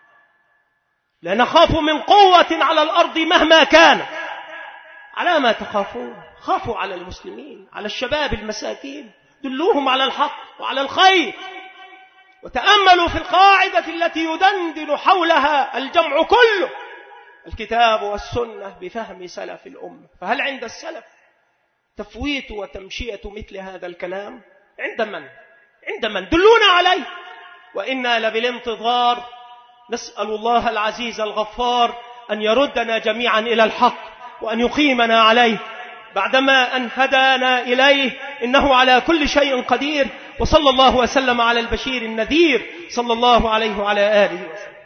لا نخاف من قوة على الأرض مهما كان. على ما تخافون؟ خافوا على المسلمين، على الشباب المساكين، دلوهم على الحق وعلى الخير. وتأملوا في القاعدة التي يدندن حولها الجمع كله، الكتاب والسنة بفهم سلف الأمة. فهل عند السلف تفويت وتمشية مثل هذا الكلام؟ عند من؟ عند من؟ دلونا عليه. وإنا لبالانتظار نسأل الله العزيز الغفار أن يردنا جميعا إلى الحق وأن يقيمنا عليه بعدما أن هدانا إليه، إنه على كل شيء قدير. وصلى الله وسلم على البشير النذير صلى الله عليه وعلى آله وسلم.